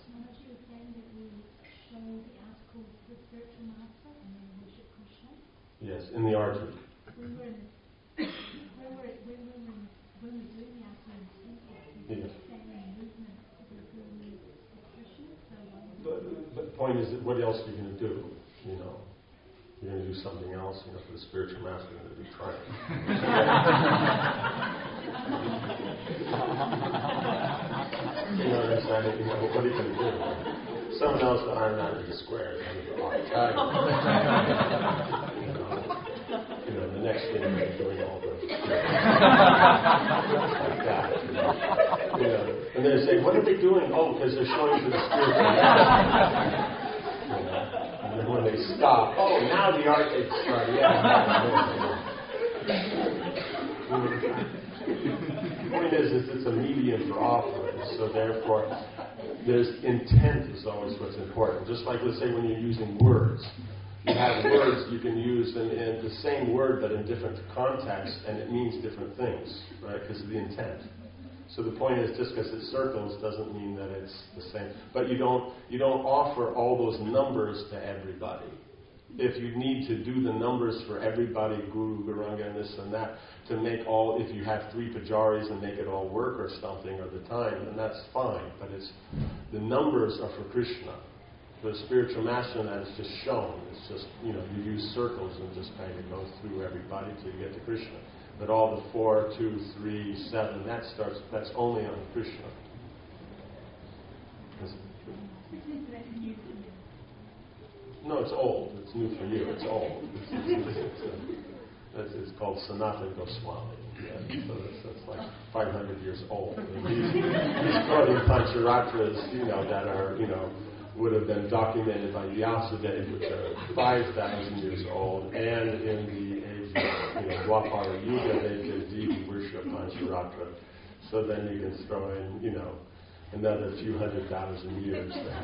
Yes, in the article. When we're in the, when we're, when we're, when we're doing the article, Yes. so But, but the point is, that what else are you going to do? You know, you're going to do something else. You know, for the spiritual master, you're going to be trying. You know what I'm saying? You know, what are you going to do? Someone else will iron out the square. You know, you know, the next thing you're doing all the like that. You know, you know. And they're saying, what are they doing? Oh, because they're showing you the spiritual master. You know? And then when they stop, oh, now the art is starting. Yeah. The point is, is it's a medium for offering, so therefore, there's intent is always what's important. Just like, let's say, when you're using words. You have words you can use in, in the same word but in different contexts, and it means different things, right? Because of the intent. So the point is, just because it circles doesn't mean that it's the same. But you don't you don't offer all those numbers to everybody. If you need to do the numbers for everybody, Guru, Garanga, and this and that, to make all, if you have three pujaris and make it all work or something, or the time, then that's fine. But it's the numbers are for Krishna. The spiritual master, that is just shown. It's just, you know, you use circles and just kind of go through everybody till you get to Krishna. But all the four, two, three, seven, that starts, that's only on Krishna. No, it's old. It's new for you. It's old. It's, it's, it's, it's, it's called Sanatana Goswami. Yeah, so it's, it's like five hundred years old. And he's, he's quoting Pancharatras, you know, that are, you know, would have been documented by Vyasadeva, which are five thousand years old, and in the age of, you know, Dwapara Yuga, they did deep worship Pancharatra. So then you can throw in, you know, another few hundred thousand years there.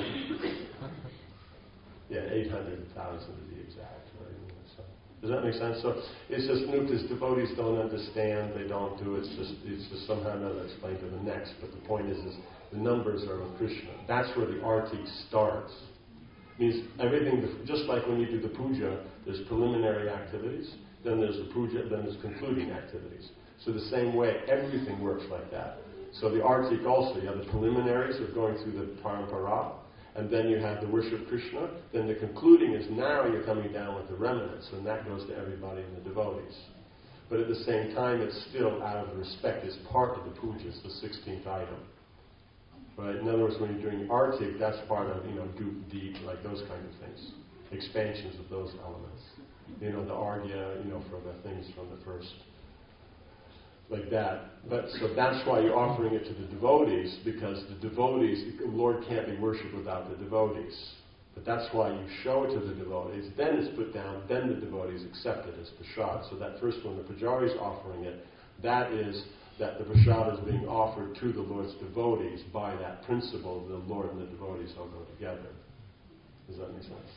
Yeah, eight hundred thousand to be exact. Right? So, does that make sense? So it's just new because devotees don't understand, they don't do it. It's just it's just somehow or another explained to the next. But the point is, is the numbers are with Krishna. That's where the arti starts. It means everything, just like when you do the puja, there's preliminary activities, then there's the puja, then there's concluding activities. So the same way, everything works like that. So the artik also, you have the preliminaries of going through the parampara, and then you have the worship of Krishna, then the concluding is now you're coming down with the remnants, and that goes to everybody in the devotees. But at the same time, it's still out of respect. It's part of the puja. It's the sixteenth item. Right? In other words, when you're doing artik, that's part of, you know, dup, deep, like those kind of things. Expansions of those elements. You know, the argya, you know, for the things from the first. Like that. But so that's why you're offering it to the devotees, because the devotees, the Lord can't be worshipped without the devotees. But that's why you show it to the devotees, then it's put down, then the devotees accept it as prasad. So that first one, the pujari is offering it, that is that the prasad is being offered to the Lord's devotees by that principle, the Lord and the devotees all go together. Does that make sense?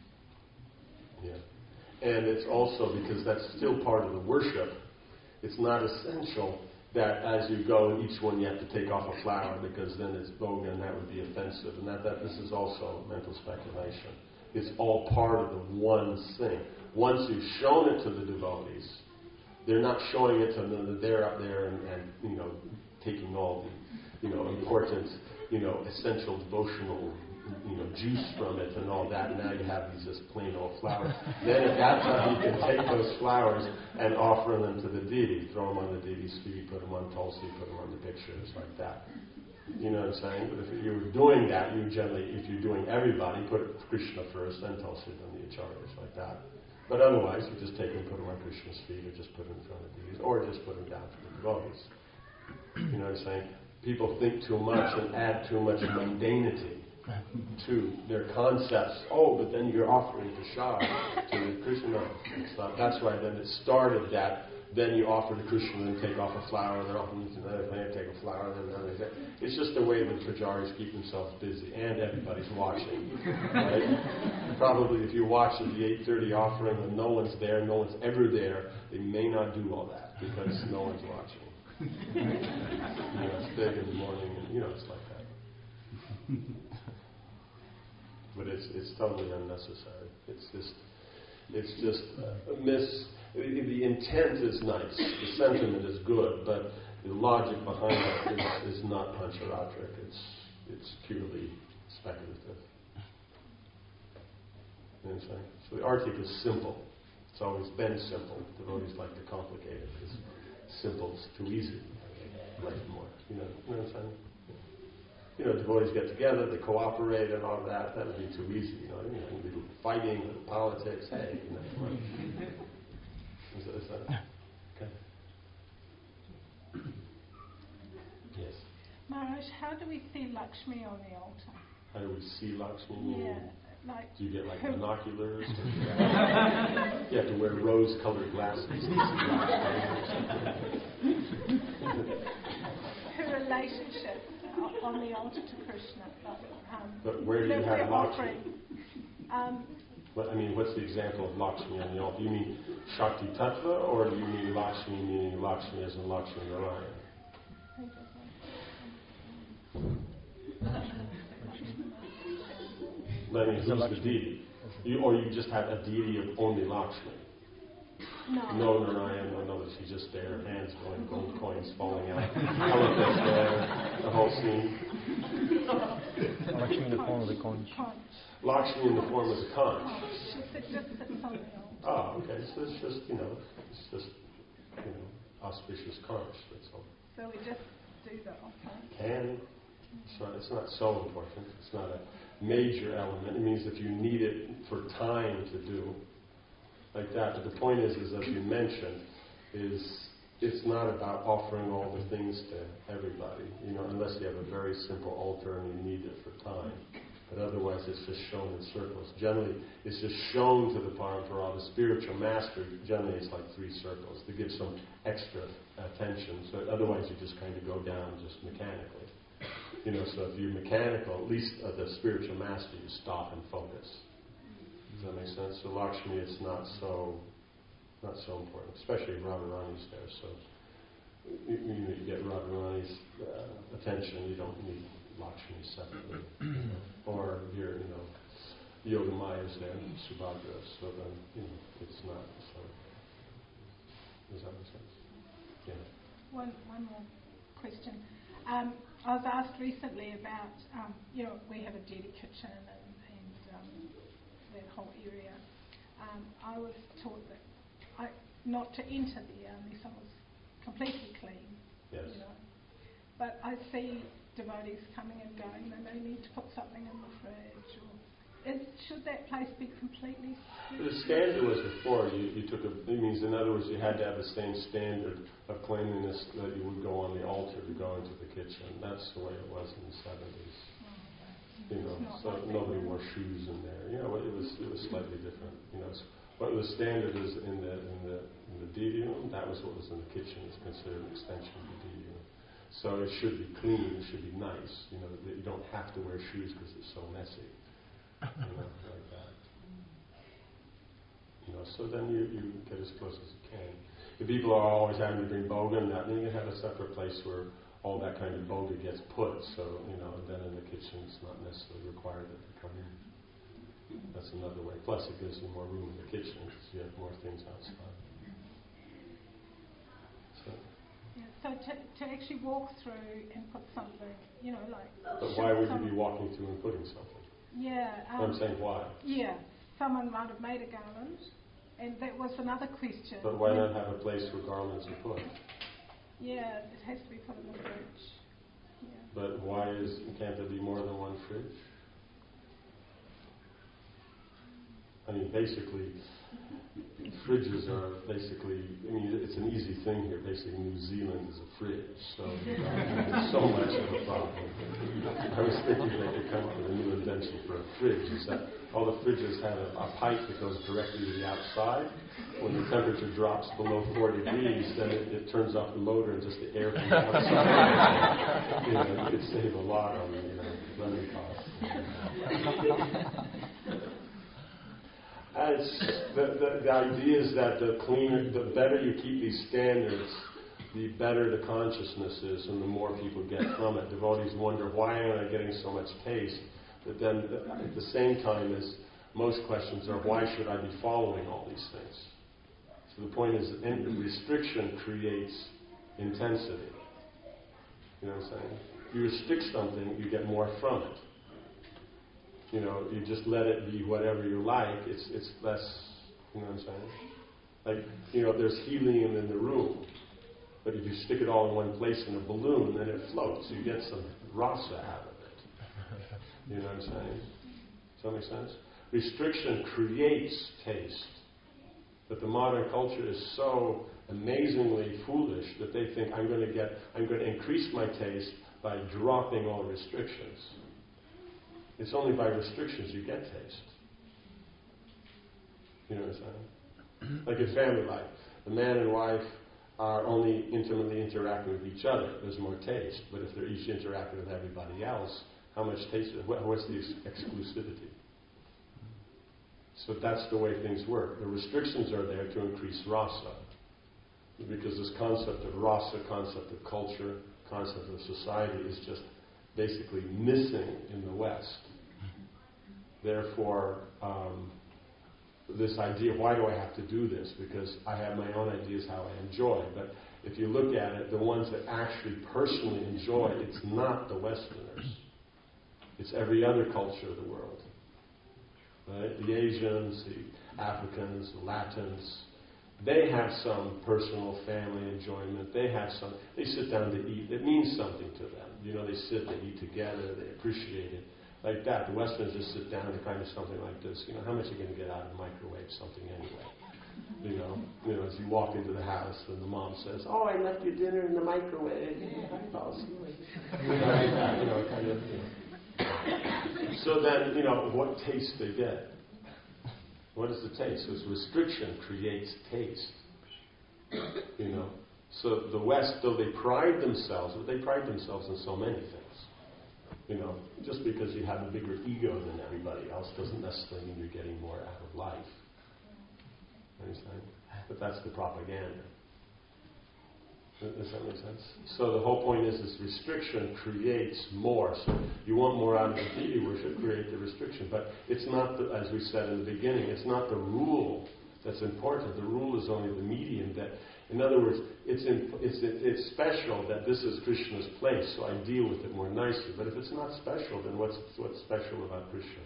Yeah. And it's also, because that's still part of the worship, it's not essential that as you go in each one you have to take off a flower, because then it's boga and that would be offensive. And that, that this is also mental speculation. It's all part of the one thing. Once you've shown it to the devotees, they're not showing it to them that they're up there and, and you know, taking all the, you know, important, you know, essential devotional, you know, juice from it and all that. And now you have these just plain old flowers. Then at that time you can take those flowers and offer them to the deity. Throw them on the deity's feet, put them on tulsi, put them on the pictures, like that. You know what I'm saying? But if you were doing that, you generally, if you're doing everybody, put Krishna first, then tulsi, then the acharyas, like that. But otherwise, you just take them and put them on Krishna's feet, or just put them in front of the deities, or just put them down for the devotees. You know what I'm saying? People think too much and add too much mundanity to their concepts. Oh, but then you're offering prasad to Krishna. It's not, that's why then it started that. Then you offer to Krishna and take off a flower, then offer to another thing, take a flower, then another thing. It's just the way the pujaris keep themselves busy, and everybody's watching. Right? Probably if you watch at the eight thirty offering when no one's there, no one's ever there, they may not do all that because no one's watching. You know, it's big in the morning, and you know it's like that. But it's it's totally unnecessary. It's just it's just a miss. The intent is nice, the sentiment is good, but the logic behind it is, is not pancharatric. It's it's purely speculative. You know what I'm saying? So the artik is simple. It's always been simple. Devotees like to complicate it because simple is too easy. Like more. You know, you know what I'm saying? You know, devotees get together, they cooperate and all of that. That would be too easy. You know, you know, little fighting, little politics. Hey, you know, come on. Is that, is that okay? Yes. Maharaj, how do we see Lakshmi on the altar? How do we see Lakshmi? Yeah, like. Do you get like binoculars? You have to wear rose-colored glasses to see Lakshmi. Her relationship on the altar to Krishna. Um, but where do you have Lakshmi? Um, But, I mean, what's the example of Lakshmi on the altar? Do you mean Shakti Tattva, or do you mean Lakshmi meaning Lakshmi as in Lakshmi Narayan? I mean, who's the deity? You, or you just have a deity of only Lakshmi? No. No Narayan, no, no, she's just there, hands going, gold coins falling out, elephants there, the whole scene. Lakshmi in the form of the conch. Lakshmi in the form of the conch. It just sits on the altar. Oh, okay. So it's just, you know, it's just, you know, auspicious conch. That's all. So we just do that, okay? Can. It's not, it's not so important. It's not a major element. It means if you need it for time to do, like that. But the point is, is as you mentioned, is it's not about offering all the things to everybody, you know, unless you have a very simple altar and you need it for time. But otherwise, it's just shown in circles. Generally, it's just shown to the parampara. The spiritual master, generally, it's like three circles to give some extra attention. So otherwise, you just kind of go down just mechanically. You know, so if you're mechanical, at least uh, the spiritual master, you stop and focus. Does that make sense? So Lakshmi is not so, not so important, especially if Radharani's there. So you, you, know, you get Radharani's uh, attention. You don't need Lakshmi separately. Or you're, you know, Yogamaya's there, Subhadra, so then, you know, it's not so. Does that make sense? Yeah. One, one more question. Um, I was asked recently about, um, you know, we have a deity kitchen and, and um, that whole area. Um, I was taught that I not to enter there unless I was completely clean. Yes. You know. But I see devotees coming and going, they may need to put something in the fridge. Or is, should that place be completely The standard was before, you, you took a, it means in other words you had to have the same standard of cleanliness that you would go on the altar to go into the kitchen. That's the way it was in the seventies. You know, It's not so like that. nobody wore shoes in there. You know, it was it was slightly different. You know, s- what was standard is in the in the in the deity room. That was what was in the kitchen. It's considered an extension of the deity room. So it should be clean. It should be nice. You know, that you don't have to wear shoes because it's so messy. You know, like that. You know, so then you, you get as close as you can. If people are always having to bring boga and that, then you can have a separate place where all that kind of boga gets put. So, you know, then in the kitchen it's not necessarily required that they come in. That's another way. Plus it gives you more room in the kitchen because you have more things outside. So, Yeah, so to, to actually walk through and put something, you know, like... but why would you be walking through and putting something? Yeah. Um, I'm saying why. Yeah. Someone might have made a garland, and that was another question. But why not have a place where garlands are put? Yeah, it has to be put in the fridge. Yeah. But why is can't there be more than one fridge? I mean, basically, fridges are basically, I mean, it's an easy thing here. Basically, New Zealand is a fridge, so it's so much of a problem. I was thinking they could come up with a new invention for a fridge, is that all the fridges have a, a pipe that goes directly to the outside. When the temperature drops below four degrees, then it, it turns off the motor and just the air from the outside. You know, you could save a lot on, you know, running costs. As the, the, the idea is that the cleaner, the better you keep these standards, the better the consciousness is and the more people get from it. Devotees wonder, why am I getting so much taste? But then at the same time as most questions are, why should I be following all these things? So the point is, restriction creates intensity. You know what I'm saying? You restrict something, you get more from it. You know, you just let it be whatever you like, it's it's less, you know what I'm saying? Like, you know, there's helium in the room, but if you stick it all in one place in a balloon, then it floats. You get some rasa out of it. You know what I'm saying? Does that make sense? Restriction creates taste. But the modern culture is so amazingly foolish that they think I'm going to get, I'm going to increase my taste by dropping all restrictions. It's only by restrictions you get taste. You know what I'm saying? Like in family life, the man and wife are only intimately interacting with each other. There's more taste. But if they're each interacting with everybody else, how much taste? What's the ex- exclusivity? So that's the way things work. The restrictions are there to increase rasa. Because this concept of rasa, concept of culture, concept of society is just basically missing in the West. Therefore, um, this idea, why do I have to do this? Because I have my own ideas how I enjoy. But if you look at it, the ones that actually personally enjoy, it's not the Westerners. It's every other culture of the world. Right? The Asians, the Africans, the Latins, they have some personal family enjoyment. They have some, they sit down to eat. It means something to them. You know, they sit, they eat together, they appreciate it. Like that. The Westerners just sit down and kind of something like this. You know, how much are you going to get out of the microwave? Something anyway. You know, you know, as you walk into the house and the mom says, "Oh, I left your dinner in the microwave." Yeah, I fell asleep. You know, like that, you know, kind of. You know. So then, you know, what taste they get. What is the taste? Because restriction creates taste. You know. So the West, though they pride themselves, but they pride themselves in so many things. You know, just because you have a bigger ego than everybody else doesn't necessarily mean you're getting more out of life. Understand? But that's the propaganda. Does that make sense? So the whole point is this restriction creates more. So you want more out of the deity worship, create the restriction. But it's not, the, as we said in the beginning, it's not the rule that's important. The rule is only the medium. That, in other words, it's, in, it's, it's special that this is Krishna's place, so I deal with it more nicely. But if it's not special, then what's, what's special about Krishna?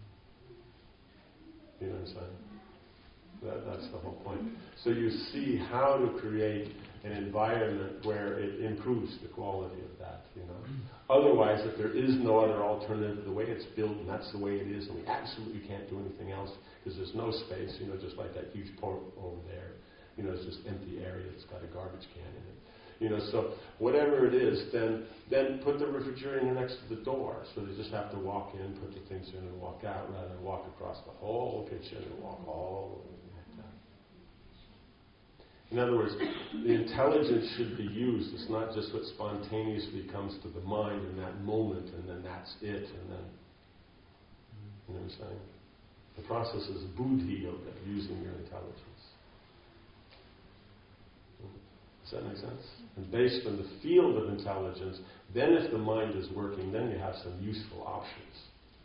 You know what I'm saying? That, that's the whole point. So you see how to create an environment where it improves the quality of that, you know. Otherwise, if there is no other alternative, the way it's built, and that's the way it is, and we absolutely can't do anything else because there's no space, you know, just like that huge port over there. You know, it's just empty area that's got a garbage can in it. You know, so whatever it is, then then put the refrigerator next to the door, so they just have to walk in, put the things in, and walk out, rather than walk across the whole kitchen and walk all the way like that. In other words, the intelligence should be used. It's not just what spontaneously comes to the mind in that moment, and then that's it, and then, you know what I'm saying? The process is buddhi of using your intelligence. Does that make sense? And based on the field of intelligence, then if the mind is working, then you have some useful options.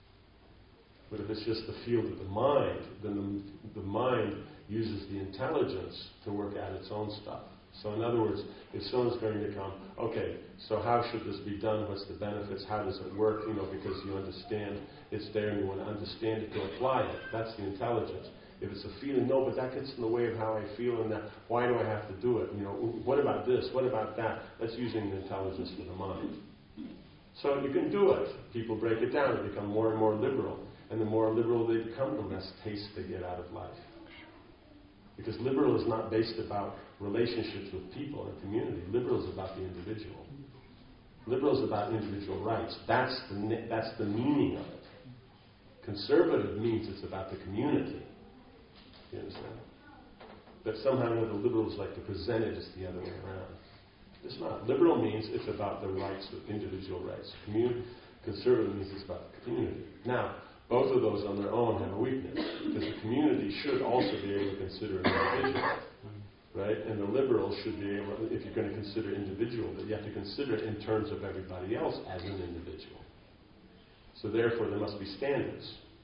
But if it's just the field of the mind, then the, the mind uses the intelligence to work out its own stuff. So in other words, if someone's going to come, okay, so how should this be done? What's the benefits? How does it work? You know, because you understand it's there and you want to understand it to apply it. That's the intelligence. If it's a feeling, no, but that gets in the way of how I feel, and that, why do I have to do it? You know, what about this? What about that? That's using the intelligence for the mind. So you can do it. People break it down and become more and more liberal. And the more liberal they become, the less taste they get out of life. Because liberal is not based about relationships with people and community. Liberal is about the individual. Liberal is about individual rights. That's the, that's the meaning of it. Conservative means it's about the community. You understand? But somehow the liberals like to present it as the other way around. It's not. Liberal means it's about the rights, the individual rights. Commun- conservative means it's about the community. Now, both of those on their own have a weakness, because the community should also be able to consider an individual. Right? And the liberal should be able, if you're going to consider individual, but you have to consider it in terms of everybody else as an individual. So therefore there must be standards.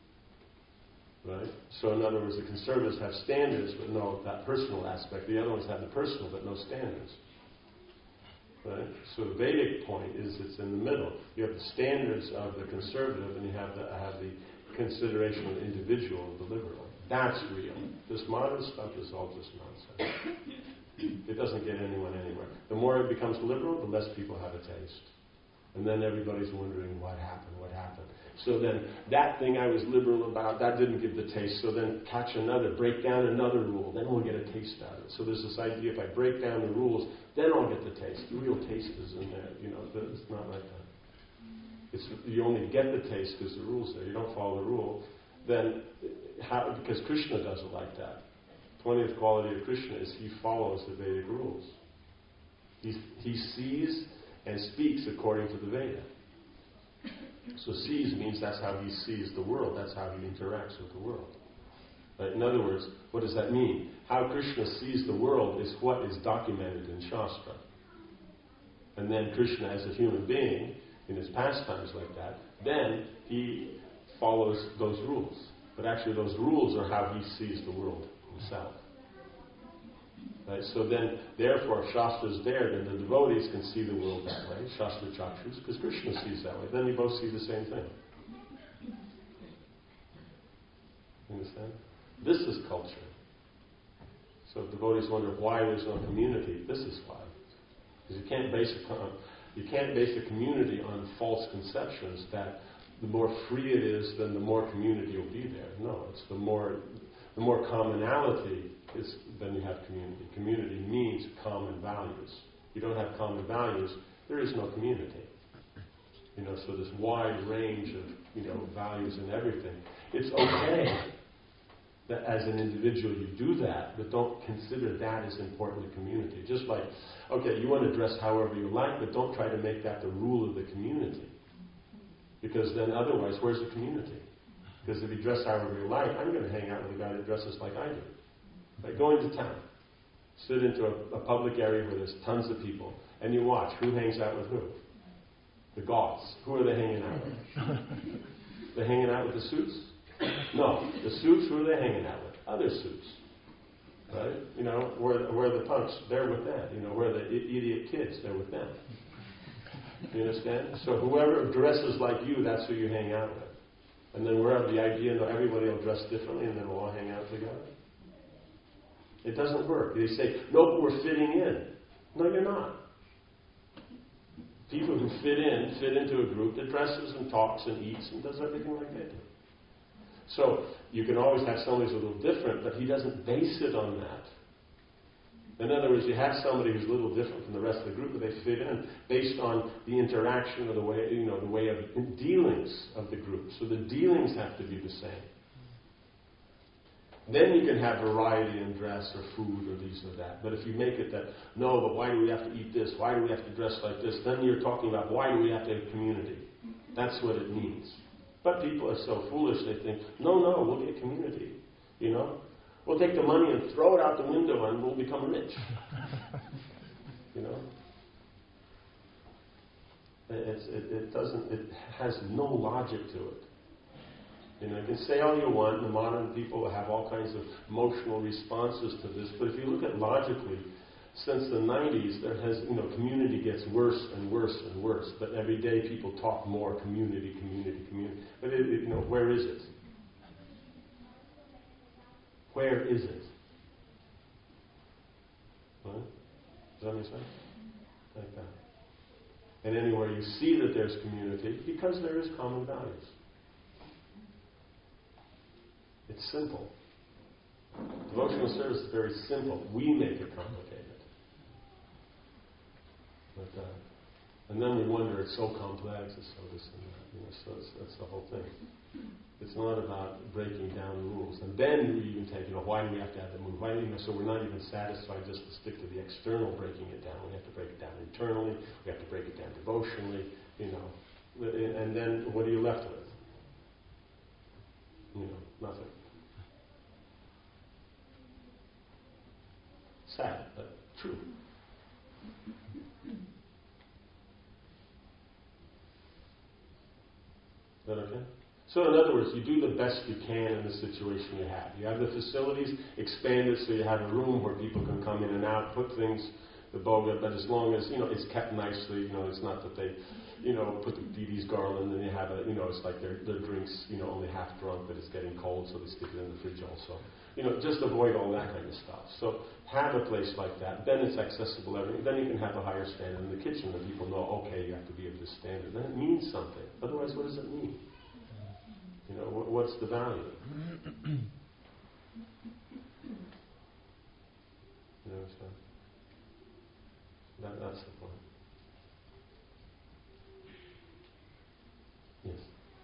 Right? So in other words, the conservatives have standards but no that personal aspect. The other ones have the personal but no standards. Right? So the Vedic point is it's in the middle. You have the standards of the conservative and you have the, have the consideration of the individual of the liberal. That's real. This modern stuff is all just nonsense. It doesn't get anyone anywhere. The more it becomes liberal, the less people have a taste. And then everybody's wondering what happened, what happened. So then that thing I was liberal about, that didn't give the taste. So then catch another, break down another rule. Then we'll get a taste out of it. So there's this idea, if I break down the rules, then I'll get the taste. The real taste is in there. You know, it's not like that. It's, you only get the taste because the rule's there. You don't follow the rule. Then, how, because Krishna does it like that. twentieth quality of Krishna is he follows the Vedic rules. He, he sees and speaks according to the Veda. So sees means that's how he sees the world. That's how he interacts with the world. Right? In other words, what does that mean? How Krishna sees the world is what is documented in Shastra. And then Krishna as a human being, in his pastimes like that, then he follows those rules. But actually those rules are how he sees the world himself. Right? So then, therefore, if Shastra is there, then the devotees can see the world that way, Shastra Chakshus, because Krishna sees that way. Then you both see the same thing. You understand? This is culture. So if devotees wonder why there's no community, this is why. Because you can't base a, you can't base a community on false conceptions that the more free it is, then the more community will be there. No, it's the more the more commonality is, then you have community. Community means common values. You don't have common values, there is no community. You know, so this wide range of, you know, values and everything. It's okay that as an individual you do that, but don't consider that as important to community. Just like, okay, you want to dress however you like, but don't try to make that the rule of the community. Because then otherwise, where's the community? Because if you dress however you like, I'm going to hang out with a guy that dresses like I do. Like go into town, sit into a, a public area where there's tons of people, and you watch who hangs out with who. The goths. Who are they hanging out with? They're hanging out with the suits? No. The suits, who are they hanging out with? Other suits. Right? You know, where, where the punks, they're with them. You know, where the I- idiot kids, they're with them. You understand? So whoever dresses like you, that's who you hang out with. And then we're of the idea that everybody will dress differently and then we'll all hang out together. It doesn't work. They say, no, we're fitting in. No, you're not. People who fit in, fit into a group that dresses and talks and eats and does everything like they do. So you can always have somebody who's a little different, but he doesn't base it on that. In other words, you have somebody who's a little different from the rest of the group, but they fit in based on the interaction or the way, you know, the way of dealings of the group. So the dealings have to be the same. Then you can have variety in dress or food or these or that. But if you make it that, no, but why do we have to eat this? Why do we have to dress like this? Then you're talking about why do we have to have community? That's what it means. But people are so foolish, they think, no, no, we'll get community. You know? We'll take the money and throw it out the window and we'll become rich. You know? It's, it, it doesn't, it has no logic to it. You know, you can say all you want, the modern people have all kinds of emotional responses to this, but if you look at logically, since the nineties, there has, you know, community gets worse and worse and worse, but every day people talk more community, community, community. But, it, it, you know, where is it? Where is it? Huh? Does that make sense? Like that. And anywhere you see that there's community, because there is common values. It's simple. Devotional service is very simple. We make it complicated. But, uh, and then we wonder, it's so complex, it's so this and that. You know, so it's, that's the whole thing. It's not about breaking down rules. And then we even take, you know, why do we have to have the move? Why, you know, so we're not even satisfied just to stick to the external breaking it down. We have to break it down internally. We have to break it down devotionally. You know, and then what are you left with? You know, nothing. Sad, but true. Is that okay? So in other words, you do the best you can in the situation you have. You have the facilities expanded so you have a room where people can come in and out, put things, the boga, but as long as, you know, it's kept nicely, you know, it's not that they, you know, put the Dee Dee's garland and you have a, you know, it's like their, their drinks, you know, only half drunk, but it's getting cold, so they stick it in the fridge also. You know, just avoid all that kind of stuff. So have a place like that. Then it's accessible everything. Then you can have a higher standard in the kitchen that people know, okay, you have to be of this standard. Then it means something. Otherwise, what does it mean? You know, what, what's the value? You understand? That, that's the point. Yes?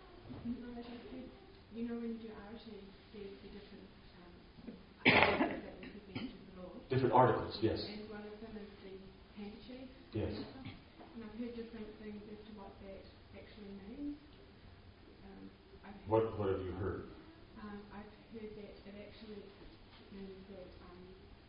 You know, when you do arati, there's the different um, articles that we present to the Lord. Different articles, yes. And one of them is the handshake. Yes. And I've heard different things as to what that actually means. Um, I've What What have you heard? Um, I've heard that it actually means that, um,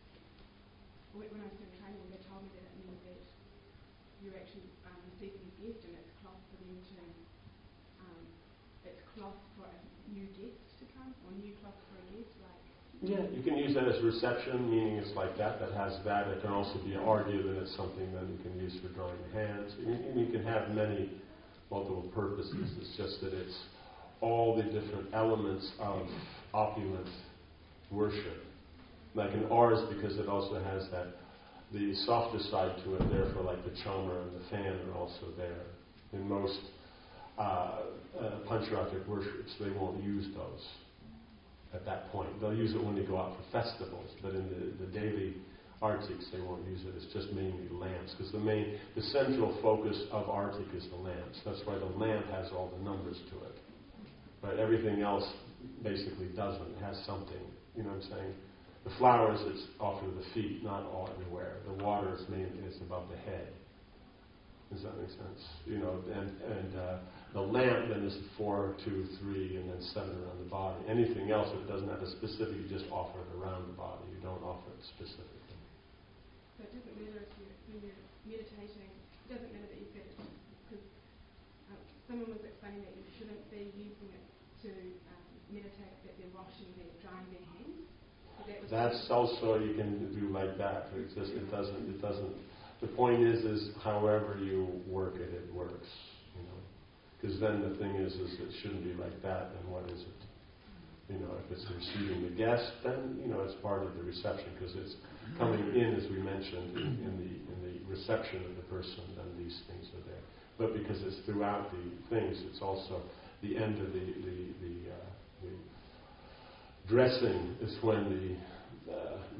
when I was doing training, they told me that it means that you're actually um, receiving a gift and it's cloth for them to, um, it's cloth for a new guest to come, or new cloth for a guest, like. Yeah, you can use that as reception, meaning it's like that, that has that. It can also be argued that it's something that you can use for drawing hands. You, you can have many multiple purposes. It's just that it's all the different elements of opulent worship. Like in ours, because it also has that, the softer side to it, therefore like the chamar and the fan are also there. In most uh, uh, Pancharatric worships, they won't use those at that point. They'll use it when they go out for festivals, but in the, the daily artics, they won't use it. It's just mainly lamps, because the main, the central focus of artic is the lamps. That's why the lamp has all the numbers to it. But everything else basically doesn't. It has something. You know what I'm saying? The flowers, it's off of the feet, not all everywhere. The water is mainly it's above the head. Does that make sense? You know, and and uh, the lamp then is four, two, three, and then seven around the body. Anything else, if it doesn't have a specific, you just offer it around the body. You don't offer it specifically. So it doesn't matter if you're, when you're meditating, it doesn't matter that you've got it, because um, someone was explaining that you shouldn't be using it to um, meditate, that they're washing, they're drying their hands. So that That's also, you can do like that. It's just, it doesn't, it doesn't, the point is, is however you work it, it works, you know. Because then the thing is, is it shouldn't be like that, then what is it? You know, if it's receiving the guest, then, you know, it's part of the reception, because it's coming in, as we mentioned, in, in the in the reception of the person, then these things are there. But because it's throughout the things, it's also the end of the, the, the, uh, the dressing is when the uh,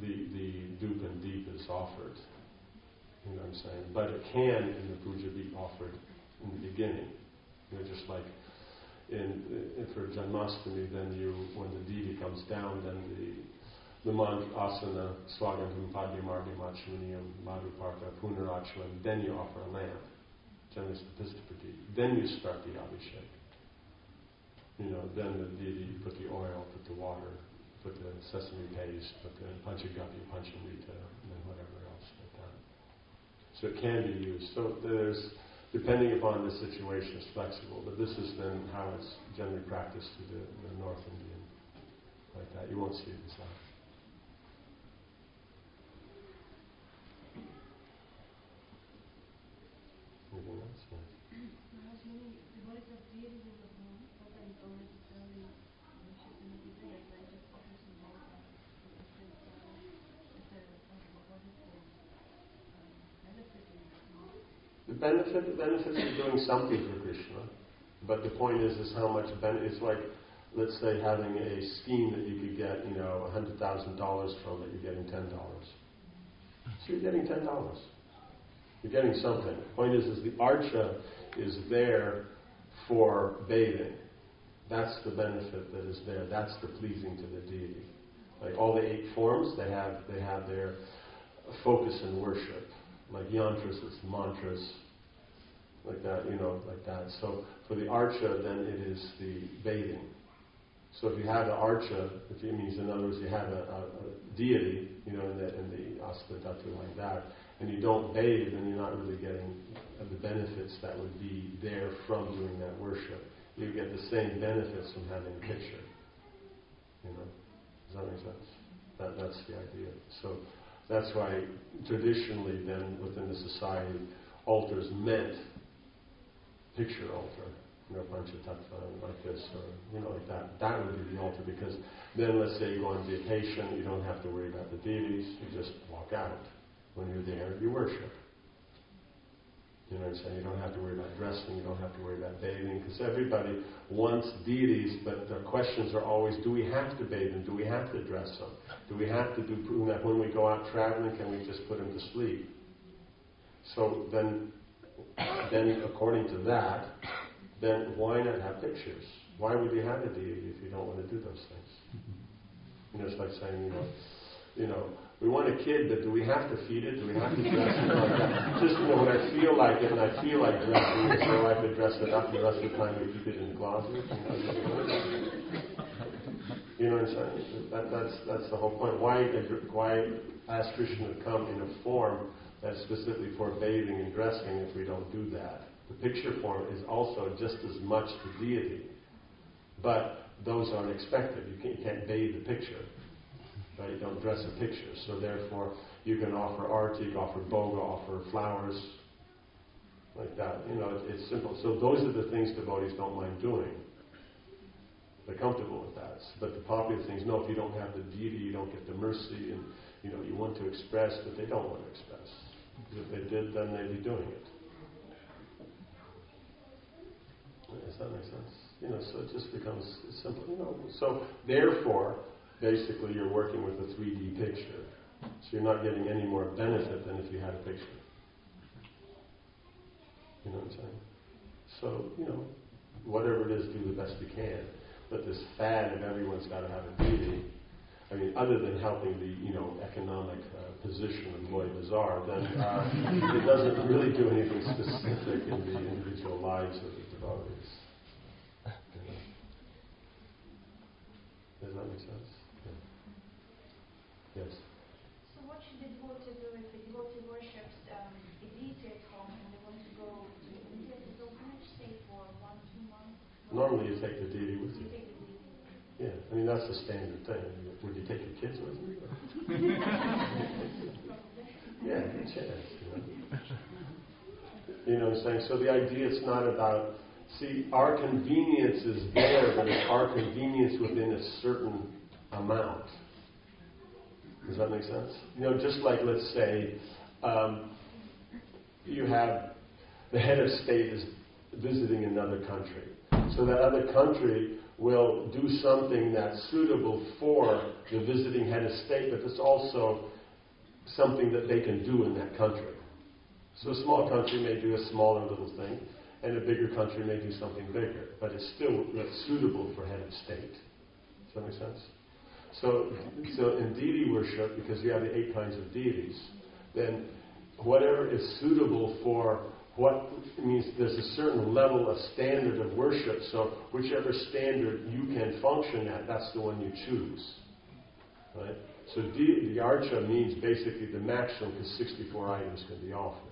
the, the dup and deep is offered. You know what I'm saying? But it can, in the puja, be offered in the beginning. You know, just like in, in for Janmashtami, then you, when the deity comes down, then the the mantra asana, swagantam, padyamargam, achvaniyam, madhuparka, punarachvan, then you offer a lamp. Generally Stapistapati. Then you start the abhishek. You know, then the deity, you put the oil, put the water, put the sesame paste, put the panchagapya, panchamrita, and then whatever else like that. So it can be used. So there's, depending upon the situation, it's flexible. But this is then how it's generally practiced to the, the North Indian, like that. You won't see it in South. Anything else? Yeah. Maharaj, many devotees of deities in the home, sometimes don't necessarily worship in the people, that's why I just offer some water. Is this, uh, is there, uh, what is the um, benefit in that? The benefit, the benefits of doing something for Krishna, but the point is, is how much benefit. It's like, let's say, having a scheme that you could get, you know, a hundred thousand dollars from it. You're getting ten dollars. So you're getting ten dollars. You're getting something. The point is, is the archa is there for bathing. That's the benefit that is there. That's the pleasing to the deity. Like all the eight forms, they have they have their focus in worship. Like yantras, it's mantras, like that, you know, like that. So for the archa, then it is the bathing. So if you have the archa, if it means, in other words, you have a, a, a deity, you know, in the, in the asta dhatu like that, and you don't bathe, then you're not really getting the benefits that would be there from doing that worship. You get the same benefits from having a picture. You know, does that make sense? That, that's the idea. So that's why traditionally then within the society, altars meant picture altar. You know, panchatattva like this, or, you know, like that. That would be the altar, because then let's say you go on vacation, you don't have to worry about the deities, you just walk out. When you're there, you worship. You know what I'm saying? You don't have to worry about dressing, you don't have to worry about bathing, because everybody wants deities, but the questions are always, do we have to bathe them? Do we have to dress them? Do we have to do, when we go out traveling, can we just put them to sleep? So then, then according to that, then why not have pictures? Why would you have a deity if you don't want to do those things? You know, it's like saying, you know, you know, we want a kid, but do we have to feed it? Do we have to dress it like that? Just, you know, when I feel like it and I feel like dressing it, so I could dress it up, and the rest of the time we keep it in the closet. You know what I'm saying? That, that's that's the whole point. Why why ask Krishna to come in a form that's specifically for bathing and dressing if we don't do that? The picture form is also just as much the deity, but those aren't expected. You can't, you can't bathe the picture. Right? You don't dress a picture, so therefore you can offer arti, you can offer boga, offer flowers, like that. You know, it, it's simple. So those are the things devotees don't mind doing. They're comfortable with that. But the popular things, no, if you don't have the deity, you don't get the mercy, and you know you want to express, but they don't want to express. Because if they did, then they'd be doing it. Does that make sense? You know, so it just becomes simple. You know, so therefore, basically, you're working with a three D picture. So you're not getting any more benefit than if you had a picture. You know what I'm saying? So, you know, whatever it is, do the best you can. But this fad of everyone's got to have a deity, I mean, other than helping the, you know, economic uh, position of Loi Bazaar, then uh, it doesn't really do anything specific in the individual lives of the devotees. You know? Does that make sense? Yes. So what should the devotee do if the devotee worships um, a deity at home and they want to go to India? So how much stay for one, two months? Normally you take the deity with you. You take the deity. Yeah, I mean that's the standard thing. Would you take your kids with you? Yeah, a chance, you know. You know what I'm saying? So the idea is not about, see, our convenience is there, but it's our convenience within a certain amount. Does that make sense? You know, just like, let's say, um, you have the head of state is visiting another country. So that other country will do something that's suitable for the visiting head of state, but it's also something that they can do in that country. So a small country may do a smaller little thing, and a bigger country may do something bigger, but it's still suitable for head of state. Does that make sense? So, so in deity worship, because you have the eight kinds of deities, then whatever is suitable for what it means, there's a certain level of standard of worship. So whichever standard you can function at, that's the one you choose, right? So de- the archa means basically the maximum, because sixty-four items can be offered.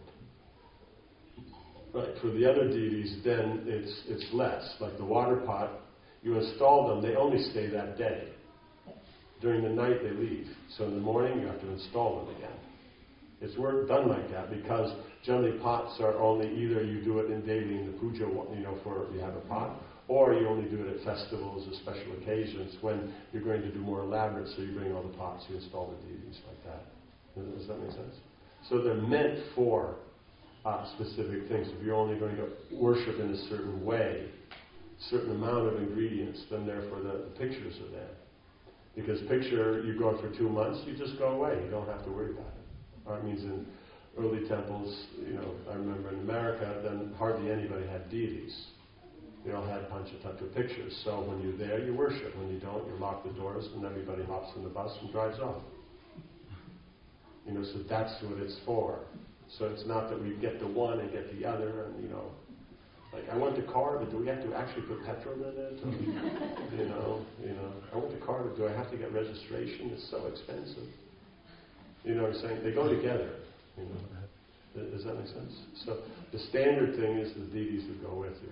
Right. For the other deities, then it's it's less. Like the water pot, you install them; they only stay that day. During the night, they leave. So in the morning, you have to install them again. It's work done like that because generally pots are only either you do it in daily in the puja, you know, for you have a pot, or you only do it at festivals or special occasions when you're going to do more elaborate. So you bring all the pots, you install the deities like that. Does that make sense? So they're meant for uh, specific things. If you're only going to worship in a certain way, certain amount of ingredients, then therefore the, the pictures are there. Because picture, you go for two months, you just go away. You don't have to worry about it. Or it means in early temples, you know, I remember in America, then hardly anybody had deities. They all had Panchatattva pictures. So when you're there, you worship. When you don't, you lock the doors and everybody hops in the bus and drives off. You know, so that's what it's for. So it's not that we get the one and get the other, and, you know, like, I went to Carver, do we have to actually put petrol in it? Or, you know, you know, I went to Carver, do I have to get registration? It's so expensive. You know what I'm saying? They go together. You know, does that make sense? So the standard thing is the deities that go with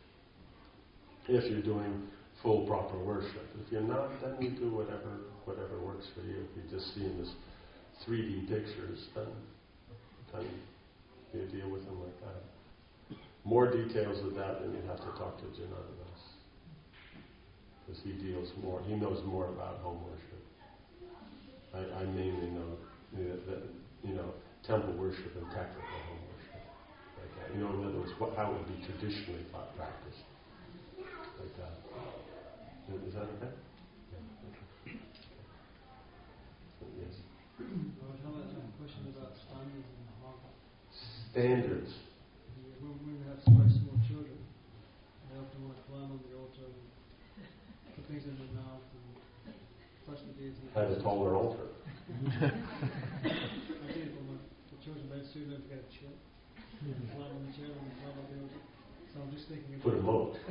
you. If you're doing full proper worship. If you're not, then you do whatever whatever works for you. If you're just seeing this three D pictures, then, then you deal with them like that. More details of that, then you'd have to talk to Jananadas. Because he deals more, he knows more about home worship. I, I mainly know that, that, you know, temple worship and technical home worship. Like that. You know, in other words, what, how it would be traditionally practiced. Like that. Is that okay? Yeah. Okay. So, yes. Lord, how about a question about standards in the heart? Standards. When, when we have quite small children, they often want to climb on the altar and put things in their mouth and touch the deity. Have a taller altar. I did it for my for children, they soon learn to get a chair. Climb on the chair and climb on the altar. So I'm just thinking about Put a moat. I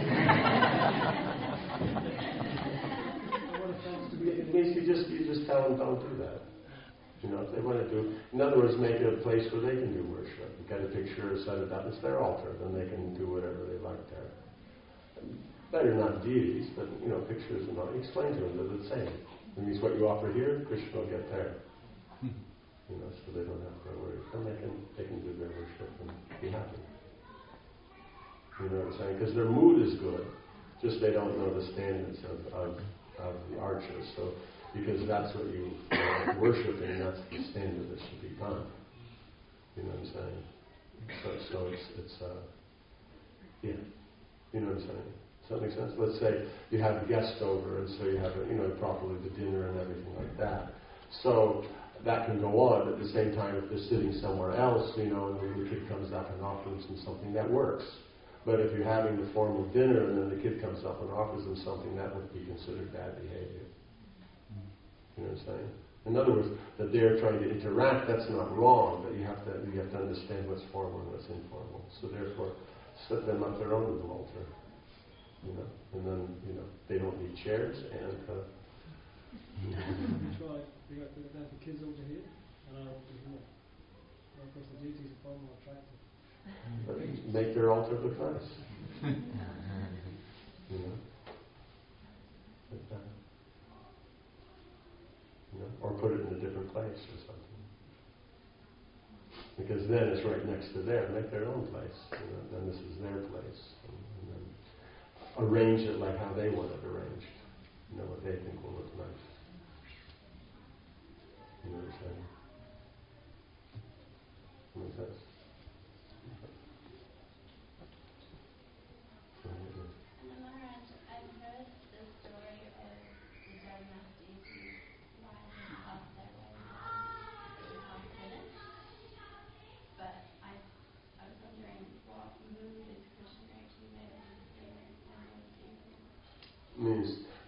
want friends to be It means you just you just tell them don't do that. You know, if they want to do, in other words, make it a place where they can do worship. Get a picture, set it up, it's their altar, then they can do whatever they like there. Better not deities, but, you know, pictures and all. Explain to them that it's the same. It means what you offer here, Krishna will get there. You know, so they don't have to worry. Then they can, they can do their worship and be happy. You know what I'm saying? Because their mood is good, just they don't know the standards of, of, of the archers. So, because that's what you are worshiping, that's the standard that should be done. You know what I'm saying? So, so it's, it's uh, yeah. You know what I'm saying? Does that make sense? Let's say you have a guest over, and so you have, a, you know, properly the dinner and everything like that. So that can go on, but at the same time, if they're sitting somewhere else, you know, and the little kid comes up and offers them something, that works. But if you're having the formal dinner and then the kid comes up and offers them something, that would be considered bad behavior. You know what I'm saying? In other words, that they're trying to interact, that's not wrong, but you have to you have to understand what's formal and what's informal. So therefore, set them up their own little altar. You know, and then, you know, they don't need chairs and uh we try, we got the, the kids over here and our altar here. Well, of course the deities are far more attractive. but make their altar look nice. You know? Like that. You know, or put it in a different place or something. Because then it's right next to there. Make their own place. You know, then this is their place. And, and then arrange it like how they want it arranged. You know, what they think will look nice. You know what I'm saying? Makes sense? Maharaj, I've heard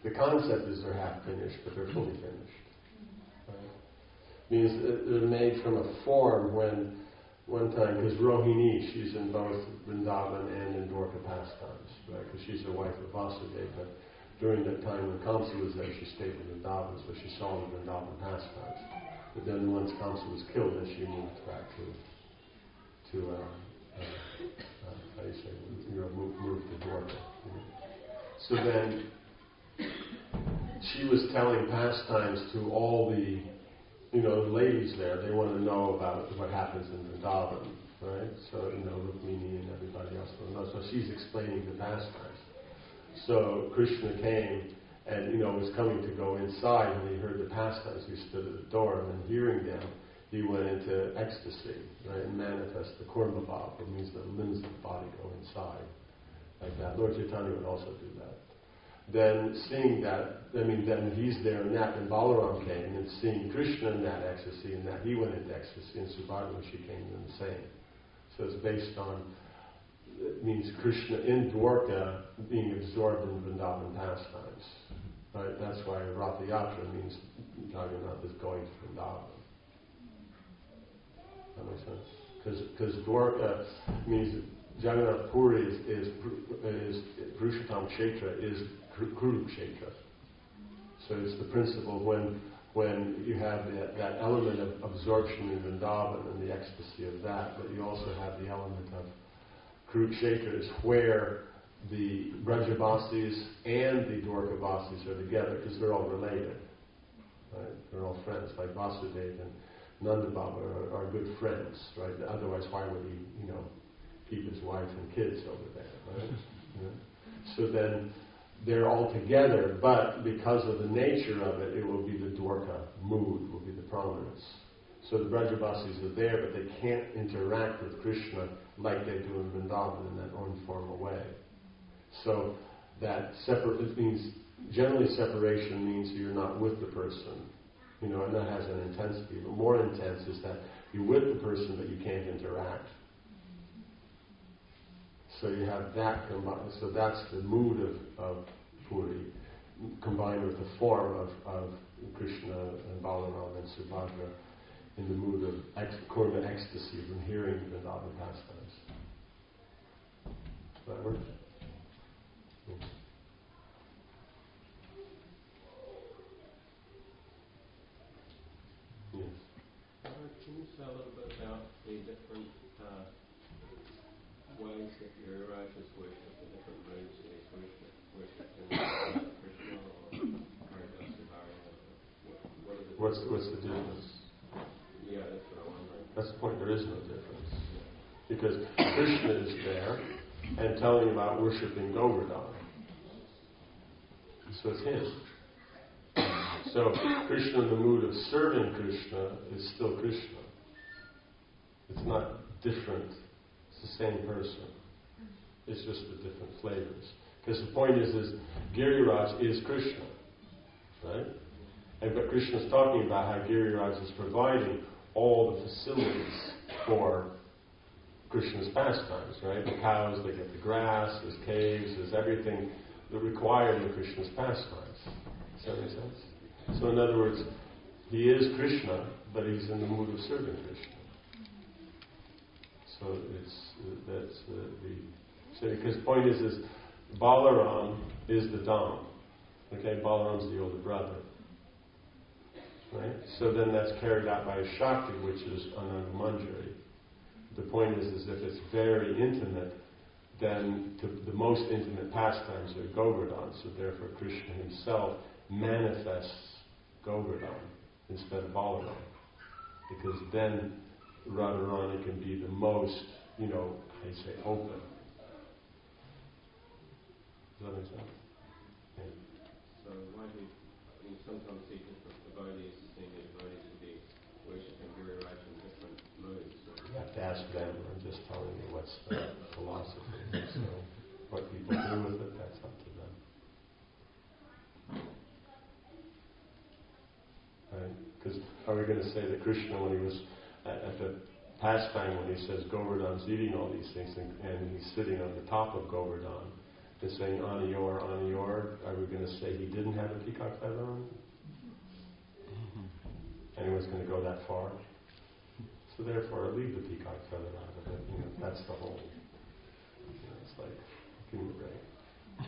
The concept is they're half finished, but they're fully finished. Right? Means that they're made from a form when, one time, because Rohini, she's in both Vrindavan and in Dwarka pastimes, right? Because she's the wife of Vasudeva. But during that time when Kamsa was there, she stayed in Vrindavan, so she saw the Vrindavan pastimes. But then once Kamsa was killed, then she moved back to, to uh, uh, uh, how do you say, you know, moved, moved to Dwarka. You know? So then, she was telling pastimes to all the, you know, ladies there. They want to know about what happens in Vrindavan, right? So, you know, Rukmini and everybody else will know. So she's explaining the pastimes. So Krishna came and, you know, was coming to go inside, and he heard the pastimes. He stood at the door, and then hearing them, he went into ecstasy, right? And manifest the Kurma Bhava, which means the limbs of the body go inside, like that. Lord Chaitanya would also do that. Then seeing that, I mean, then he's there in that, and Balaram came, and seeing Krishna in that ecstasy, and that he went into ecstasy, and Subhadra, when she came, in the same. So it's based on, it means Krishna in Dwarka being absorbed in Vrindavan pastimes. Right? That's why Ratha Yatra means Jagannath is going to Vrindavan. That makes sense? Because Dwarka means Jagannath Puri is, is, is Purushottam Kshetra, is Kurukshetra. So it's the principle when when you have that, that element of absorption in Vrindavan and the ecstasy of that, but you also have the element of Kurukshetra is where the Brajavasis and the Dwarkavasis are together, because they're all related. Right? They're all friends, like Vasudeva and Nanda Baba are, are good friends, right? Otherwise, why would he, you know, keep his wife and kids over there, right? Yeah. So then they're all together, but because of the nature of it, it will be the Dwarka mood, will be the prominence. So the Brajavasis are there, but they can't interact with Krishna like they do in Vrindavan in that informal way. So that separate, it means, generally separation means you're not with the person, you know, and that has an intensity. But more intense is that you're with the person, but you can't interact. So you have that combined. So that's the mood of, of Puri, combined with the form of, of Krishna and Balaram and Subhadra in the mood of ex, Kurma ecstasy from hearing the Vrindavan pastimes. Does that work? Yes. Yes. Uh, can you say a little bit about the different uh, ways that your Rajas worship, the different modes that he's worship, worshipped in uh, Krishna or Haridasa Bharya? What, what are the what's, what's the difference? Yeah, that's what I'm wondering. That's the point, there is no difference. Because Krishna is there and telling about worshipping Govardhan. So it's him. So Krishna in the mood of serving Krishna is still Krishna. It's not different. It's the same person. It's just the different flavors. Because the point is, is Giriraj is Krishna, right? And but Krishna's talking about how Giriraj is providing all the facilities for Krishna's pastimes, right? The cows, they get the grass, there's caves, there's everything that required in Krishna's pastimes. Does that make sense? So in other words, he is Krishna, but he's in the mood of serving Krishna. So it's that's the, the so because the point is is Balaram is the Dam. Okay, Balaram's the older brother. Right? So then that's carried out by a Shakti, which is Ananga Manjari. The point is, is if it's very intimate, then to the most intimate pastimes are Govardhan. So therefore Krishna himself manifests Govardhan instead of Balaram. Because then Radharani can be the most, you know, they say open. Does that make sense? Yeah. So why do you, I mean, sometimes see different devotees, senior devotees will be worshipping Giriraj in different moods. You have to ask them. I'm just telling you what's the philosophy. So what people do with it, that's up to them. Right? Because are we going to say that Krishna, when he was at, at the pastime, when he says Govardhan's eating all these things, and, and he's sitting on the top of Govardhan, and saying Anior, Anior, are we going to say he didn't have a peacock feather on? Anyone's going to go that far? So therefore, leave the peacock feather out of it. You know, that's the whole. You know, it's like, give me a break.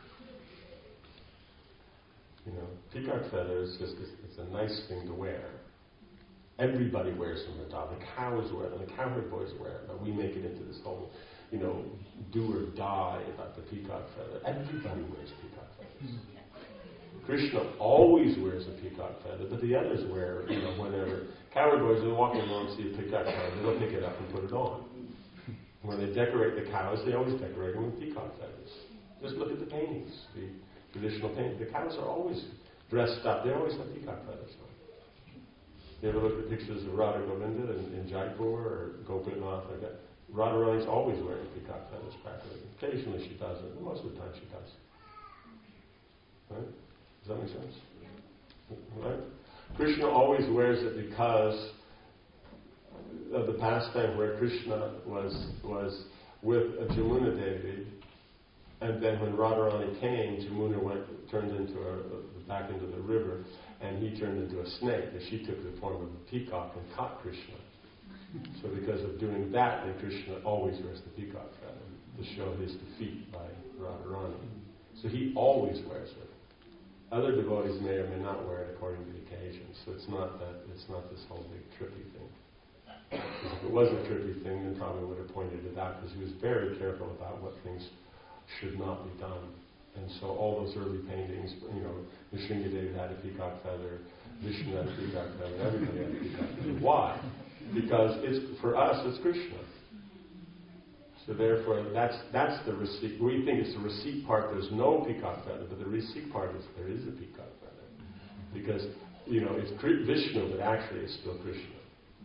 You know, peacock feather is just it's a nice thing to wear. Everybody wears them at the top. The cows wear them. The cowherd boys wear them. But we make it into this whole, you know, do or die about the peacock feather. Everybody wears peacock feathers. Krishna always wears a peacock feather, but the others wear, you know, whenever. Cowherd boys, they're walking along and see a peacock feather, they'll pick it up and put it on. When they decorate the cows, they always decorate them with peacock feathers. Just look at the paintings, the traditional paintings. The cows are always dressed up. They always have peacock feathers on. You ever look at pictures of Radha Govinda in, in Jaipur or Gopinath like that? Radharani's always wearing peacock feathers practically. Occasionally she doesn't, but most of the time she does. Right? Does that make sense? Right? Krishna always wears it because of the pastime where Krishna was was with a Jamuna Devi, and then when Radharani came, Jamuna went turned into a, a back into the river, and he turned into a snake, and she took the form of a peacock and caught Krishna. So because of doing that, then Krishna always wears the peacock feather to show his defeat by Radharani. So he always wears it. Other devotees may or may not wear it according to the occasion. So it's not that it's not this whole big trippy thing. If it was a trippy thing, then probably would have pointed it out, because he was very careful about what things should not be done. And so all those early paintings, you know, Nrsimhadev had a peacock feather, Vishnu had a peacock feather, everybody had a peacock feather. Why? Because it's for us, it's Krishna. So therefore, that's that's the receipt. We think it's the receipt part. There's no peacock feather, but the receipt part is there is a peacock feather, because you know it's Vishnu, but actually it's still Krishna.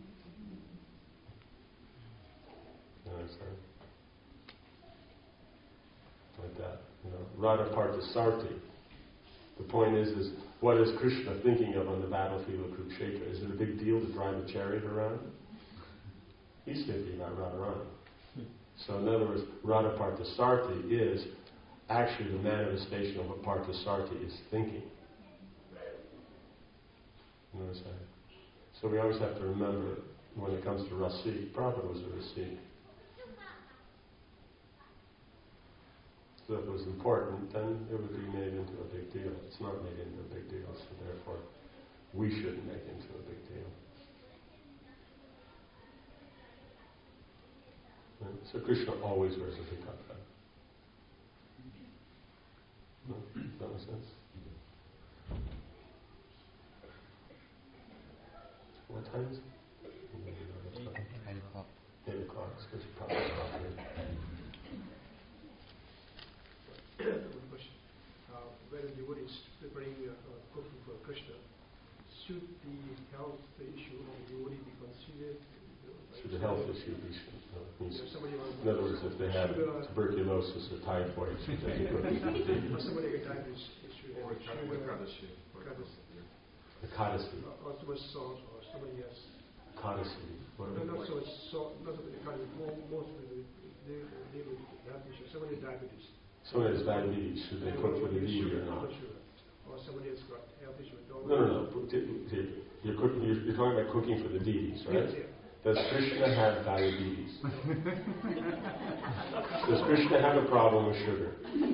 You know what I'm saying? Like that. You know, Radha Parthasarthi. The point is, is what is Krishna thinking of on the battlefield of Kurukshetra? Is it a big deal to drive a chariot around? He's thinking about Radharani. So in other words, Radha Parthasarthi is actually the manifestation of what Parthasarthi is thinking. You know what I'm saying? So we always have to remember, when it comes to Rasik, Prabhupada was a Rasik. So if it was important, then it would be made into a big deal. It's not made into a big deal, so therefore we shouldn't make it into a big deal. Right? So Krishna always wears a peacock feather. No? Does that make sense? What time is it? Eight o'clock. Eight o'clock, because you probably stop here. One question. Uh, when the devotee is preparing uh, cooking for Krishna, should the health issue of the devotee be considered? Should the health issue be uh, means, in other words, if they have sugar, tuberculosis or typhoid, should they be cooking for the or somebody get diabetes, should or Ekadasi. Ekadasi. Or too much salt, or somebody has. Ekadasi. No, not so much salt, not so much Ekadasi, more, most of the they they will have issue. Somebody has diabetes. Someone has diabetes, should they cook for the deity or not? Or somebody has got health issue. No, no, no. You're, cooking, you're, you're talking about cooking for the deities, right? Yes, yeah. Does Krishna have diabetes? Does Krishna have a problem with sugar?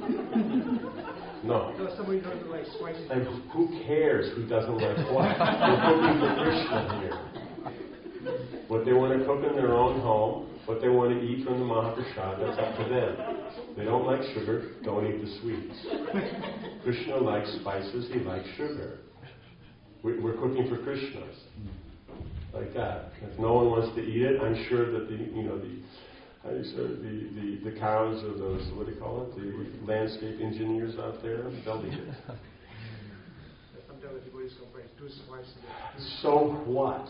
No. No, somebody doesn't like spicy. And who cares who doesn't like what? We're cooking for Krishna here. What they want to cook in their own home, what they want to eat from the Mahaprasad, that's up to them. They don't like sugar, don't eat the sweets. Krishna likes spices, he likes sugar. We're cooking for Krishna. Like that. If no one wants to eat it, I'm sure that the, you know, the, how do you say, the, the, the cows or those, what do you call it, the landscape engineers out there, they'll eat it. Sometimes the devotees complain, too spicy. So what?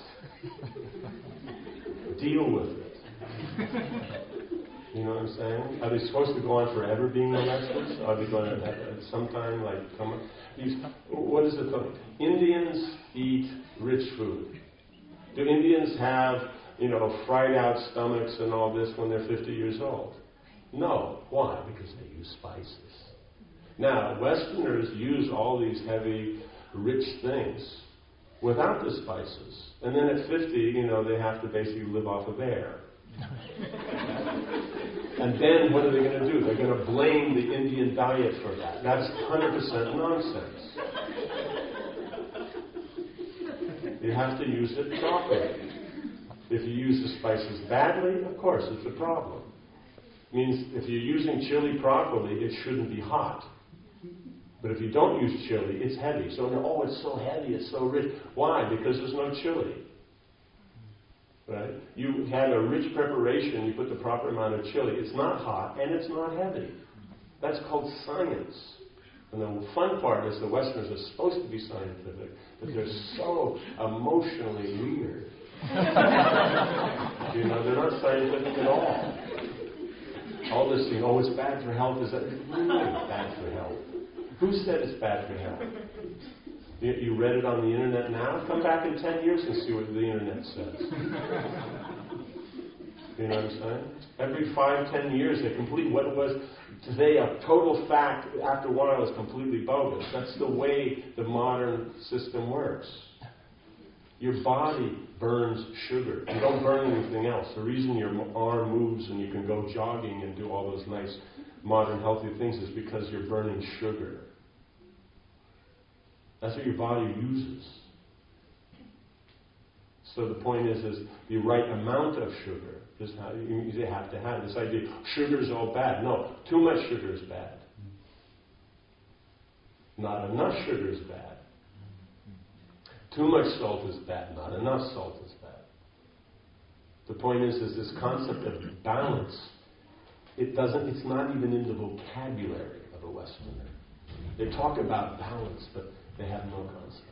Deal with it. You know what I'm saying? Are they supposed to go on forever being molested? Are they going to at some time like come up? These, what is the point? Indians eat rich food. Do Indians have, you know, fried out stomachs and all this when they're fifty years old? No. Why? Because they use spices. Now, Westerners use all these heavy, rich things without the spices. And then at fifty, you know, they have to basically live off of air. And then what are they going to do? They're going to blame the Indian diet for that. That's one hundred percent nonsense. You have to use it properly. If you use the spices badly, of course, it's a problem. It means if you're using chili properly, it shouldn't be hot. But if you don't use chili, it's heavy. So, oh, it's so heavy, it's so rich. Why? Because there's no chili. Right? You had a rich preparation, you put the proper amount of chili. It's not hot and it's not heavy. That's called science. And the fun part is the Westerners are supposed to be scientific, but they're so emotionally weird. You know, they're not scientific at all. All this thing, oh, it's bad for health, is that really bad for health? Who said it's bad for health? You, you read it on the internet now? Come back in ten years and see what the internet says. You know what I'm saying? Every five, ten years they complete what it was today a total fact, after a while is completely bogus. That's the way the modern system works. Your body burns sugar. You don't burn anything else. The reason your arm moves and you can go jogging and do all those nice modern healthy things is because you're burning sugar. That's what your body uses. So the point is, is the right amount of sugar is how you, you have to have. This idea, sugar is all bad. No, too much sugar is bad. Not enough sugar is bad. Too much salt is bad. Not enough salt is bad. The point is, is this concept of balance. It doesn't. It's not even in the vocabulary of a Westerner. They talk about balance, but they have no concept.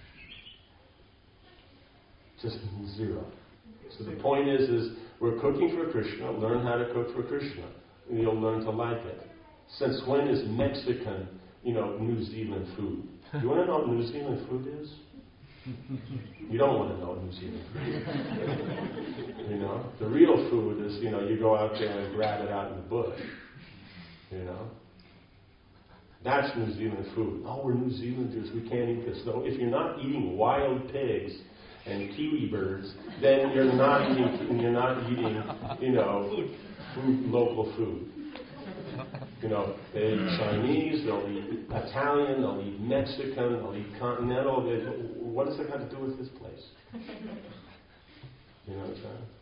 Just zero. So the point is, is we're cooking for Krishna. Learn how to cook for Krishna. And you'll learn to like it. Since when is Mexican, you know, New Zealand food? Do you want to know what New Zealand food is? You don't want to know what New Zealand food is. You know? The real food is, you know, you go out there and grab it out in the bush. You know? That's New Zealand food. Oh, we're New Zealanders, we can't eat this. No, if you're not eating wild pigs and kiwi birds, then you're not eating, you're not eating, you know, food, local food. You know, they eat Chinese, they'll eat Italian, they'll eat Mexican, they'll eat continental. They, what does that have to do with this place? You know what I'm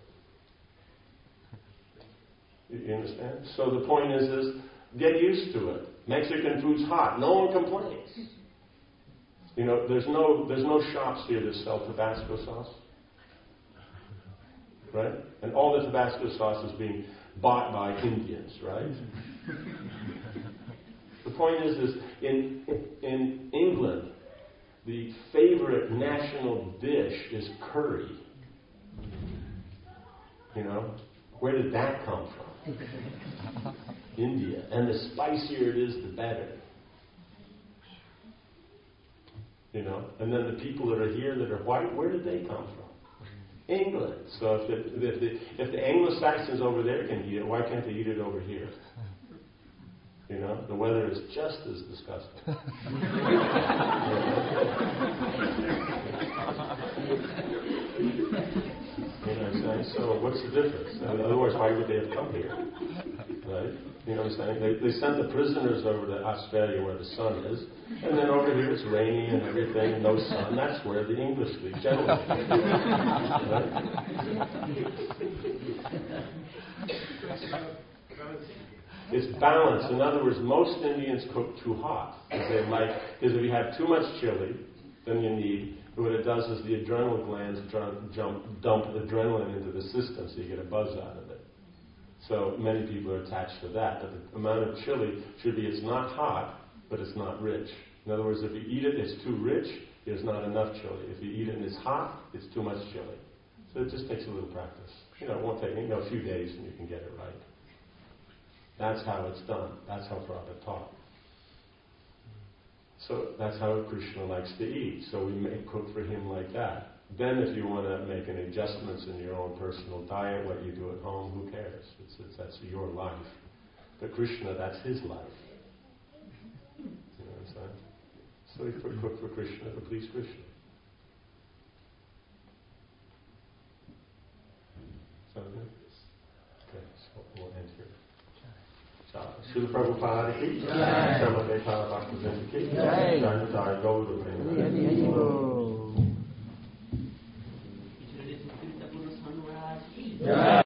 saying? You understand? So the point is, is get used to it. Mexican food's hot. No one complains. You know, there's no there's no shops here that sell Tabasco sauce. Right? And all the Tabasco sauce is being bought by Indians, right? The point is, is in in England, the favorite national dish is curry. You know? Where did that come from? India. And the spicier it is, the better. You know? And then the people that are here that are white, where did they come from? England. So if the, if the, if the Anglo-Saxons over there can eat it, why can't they eat it over here? You know? The weather is just as disgusting. You know what I'm saying? So what's the difference? In other words, why would they have come here? Right? You know what I'm saying? They, they sent the prisoners over to Australia where the sun is, and then over here it's rainy and everything and no sun. That's where the English speak, generally. Right? It's balance. In other words, most Indians cook too hot. They like, because if you have too much chili than you need, what it does is the adrenal glands jump, jump, dump adrenaline into the system, so you get a buzz out of it. So many people are attached to that. But the amount of chili should be, it's not hot, but it's not rich. In other words, if you eat it, it's too rich, there's not enough chili. If you eat it and it's hot, it's too much chili. So it just takes a little practice. You know, it won't take, you know, a few days and you can get it right. That's how it's done. That's how Prabhupada taught. So that's how Krishna likes to eat. So we may cook for him like that. Then if you want to make any adjustments in your own personal diet, what you do at home, who cares? It's, it's, that's your life. But Krishna, that's his life. You know what I'm saying? So he could cook for Krishna to please Krishna. Sound good? Okay, so we'll end here. Srila Prabhupada ki Jai. Srila Bhaktivinoda ki Jai. Jai Jai Gaura Prema.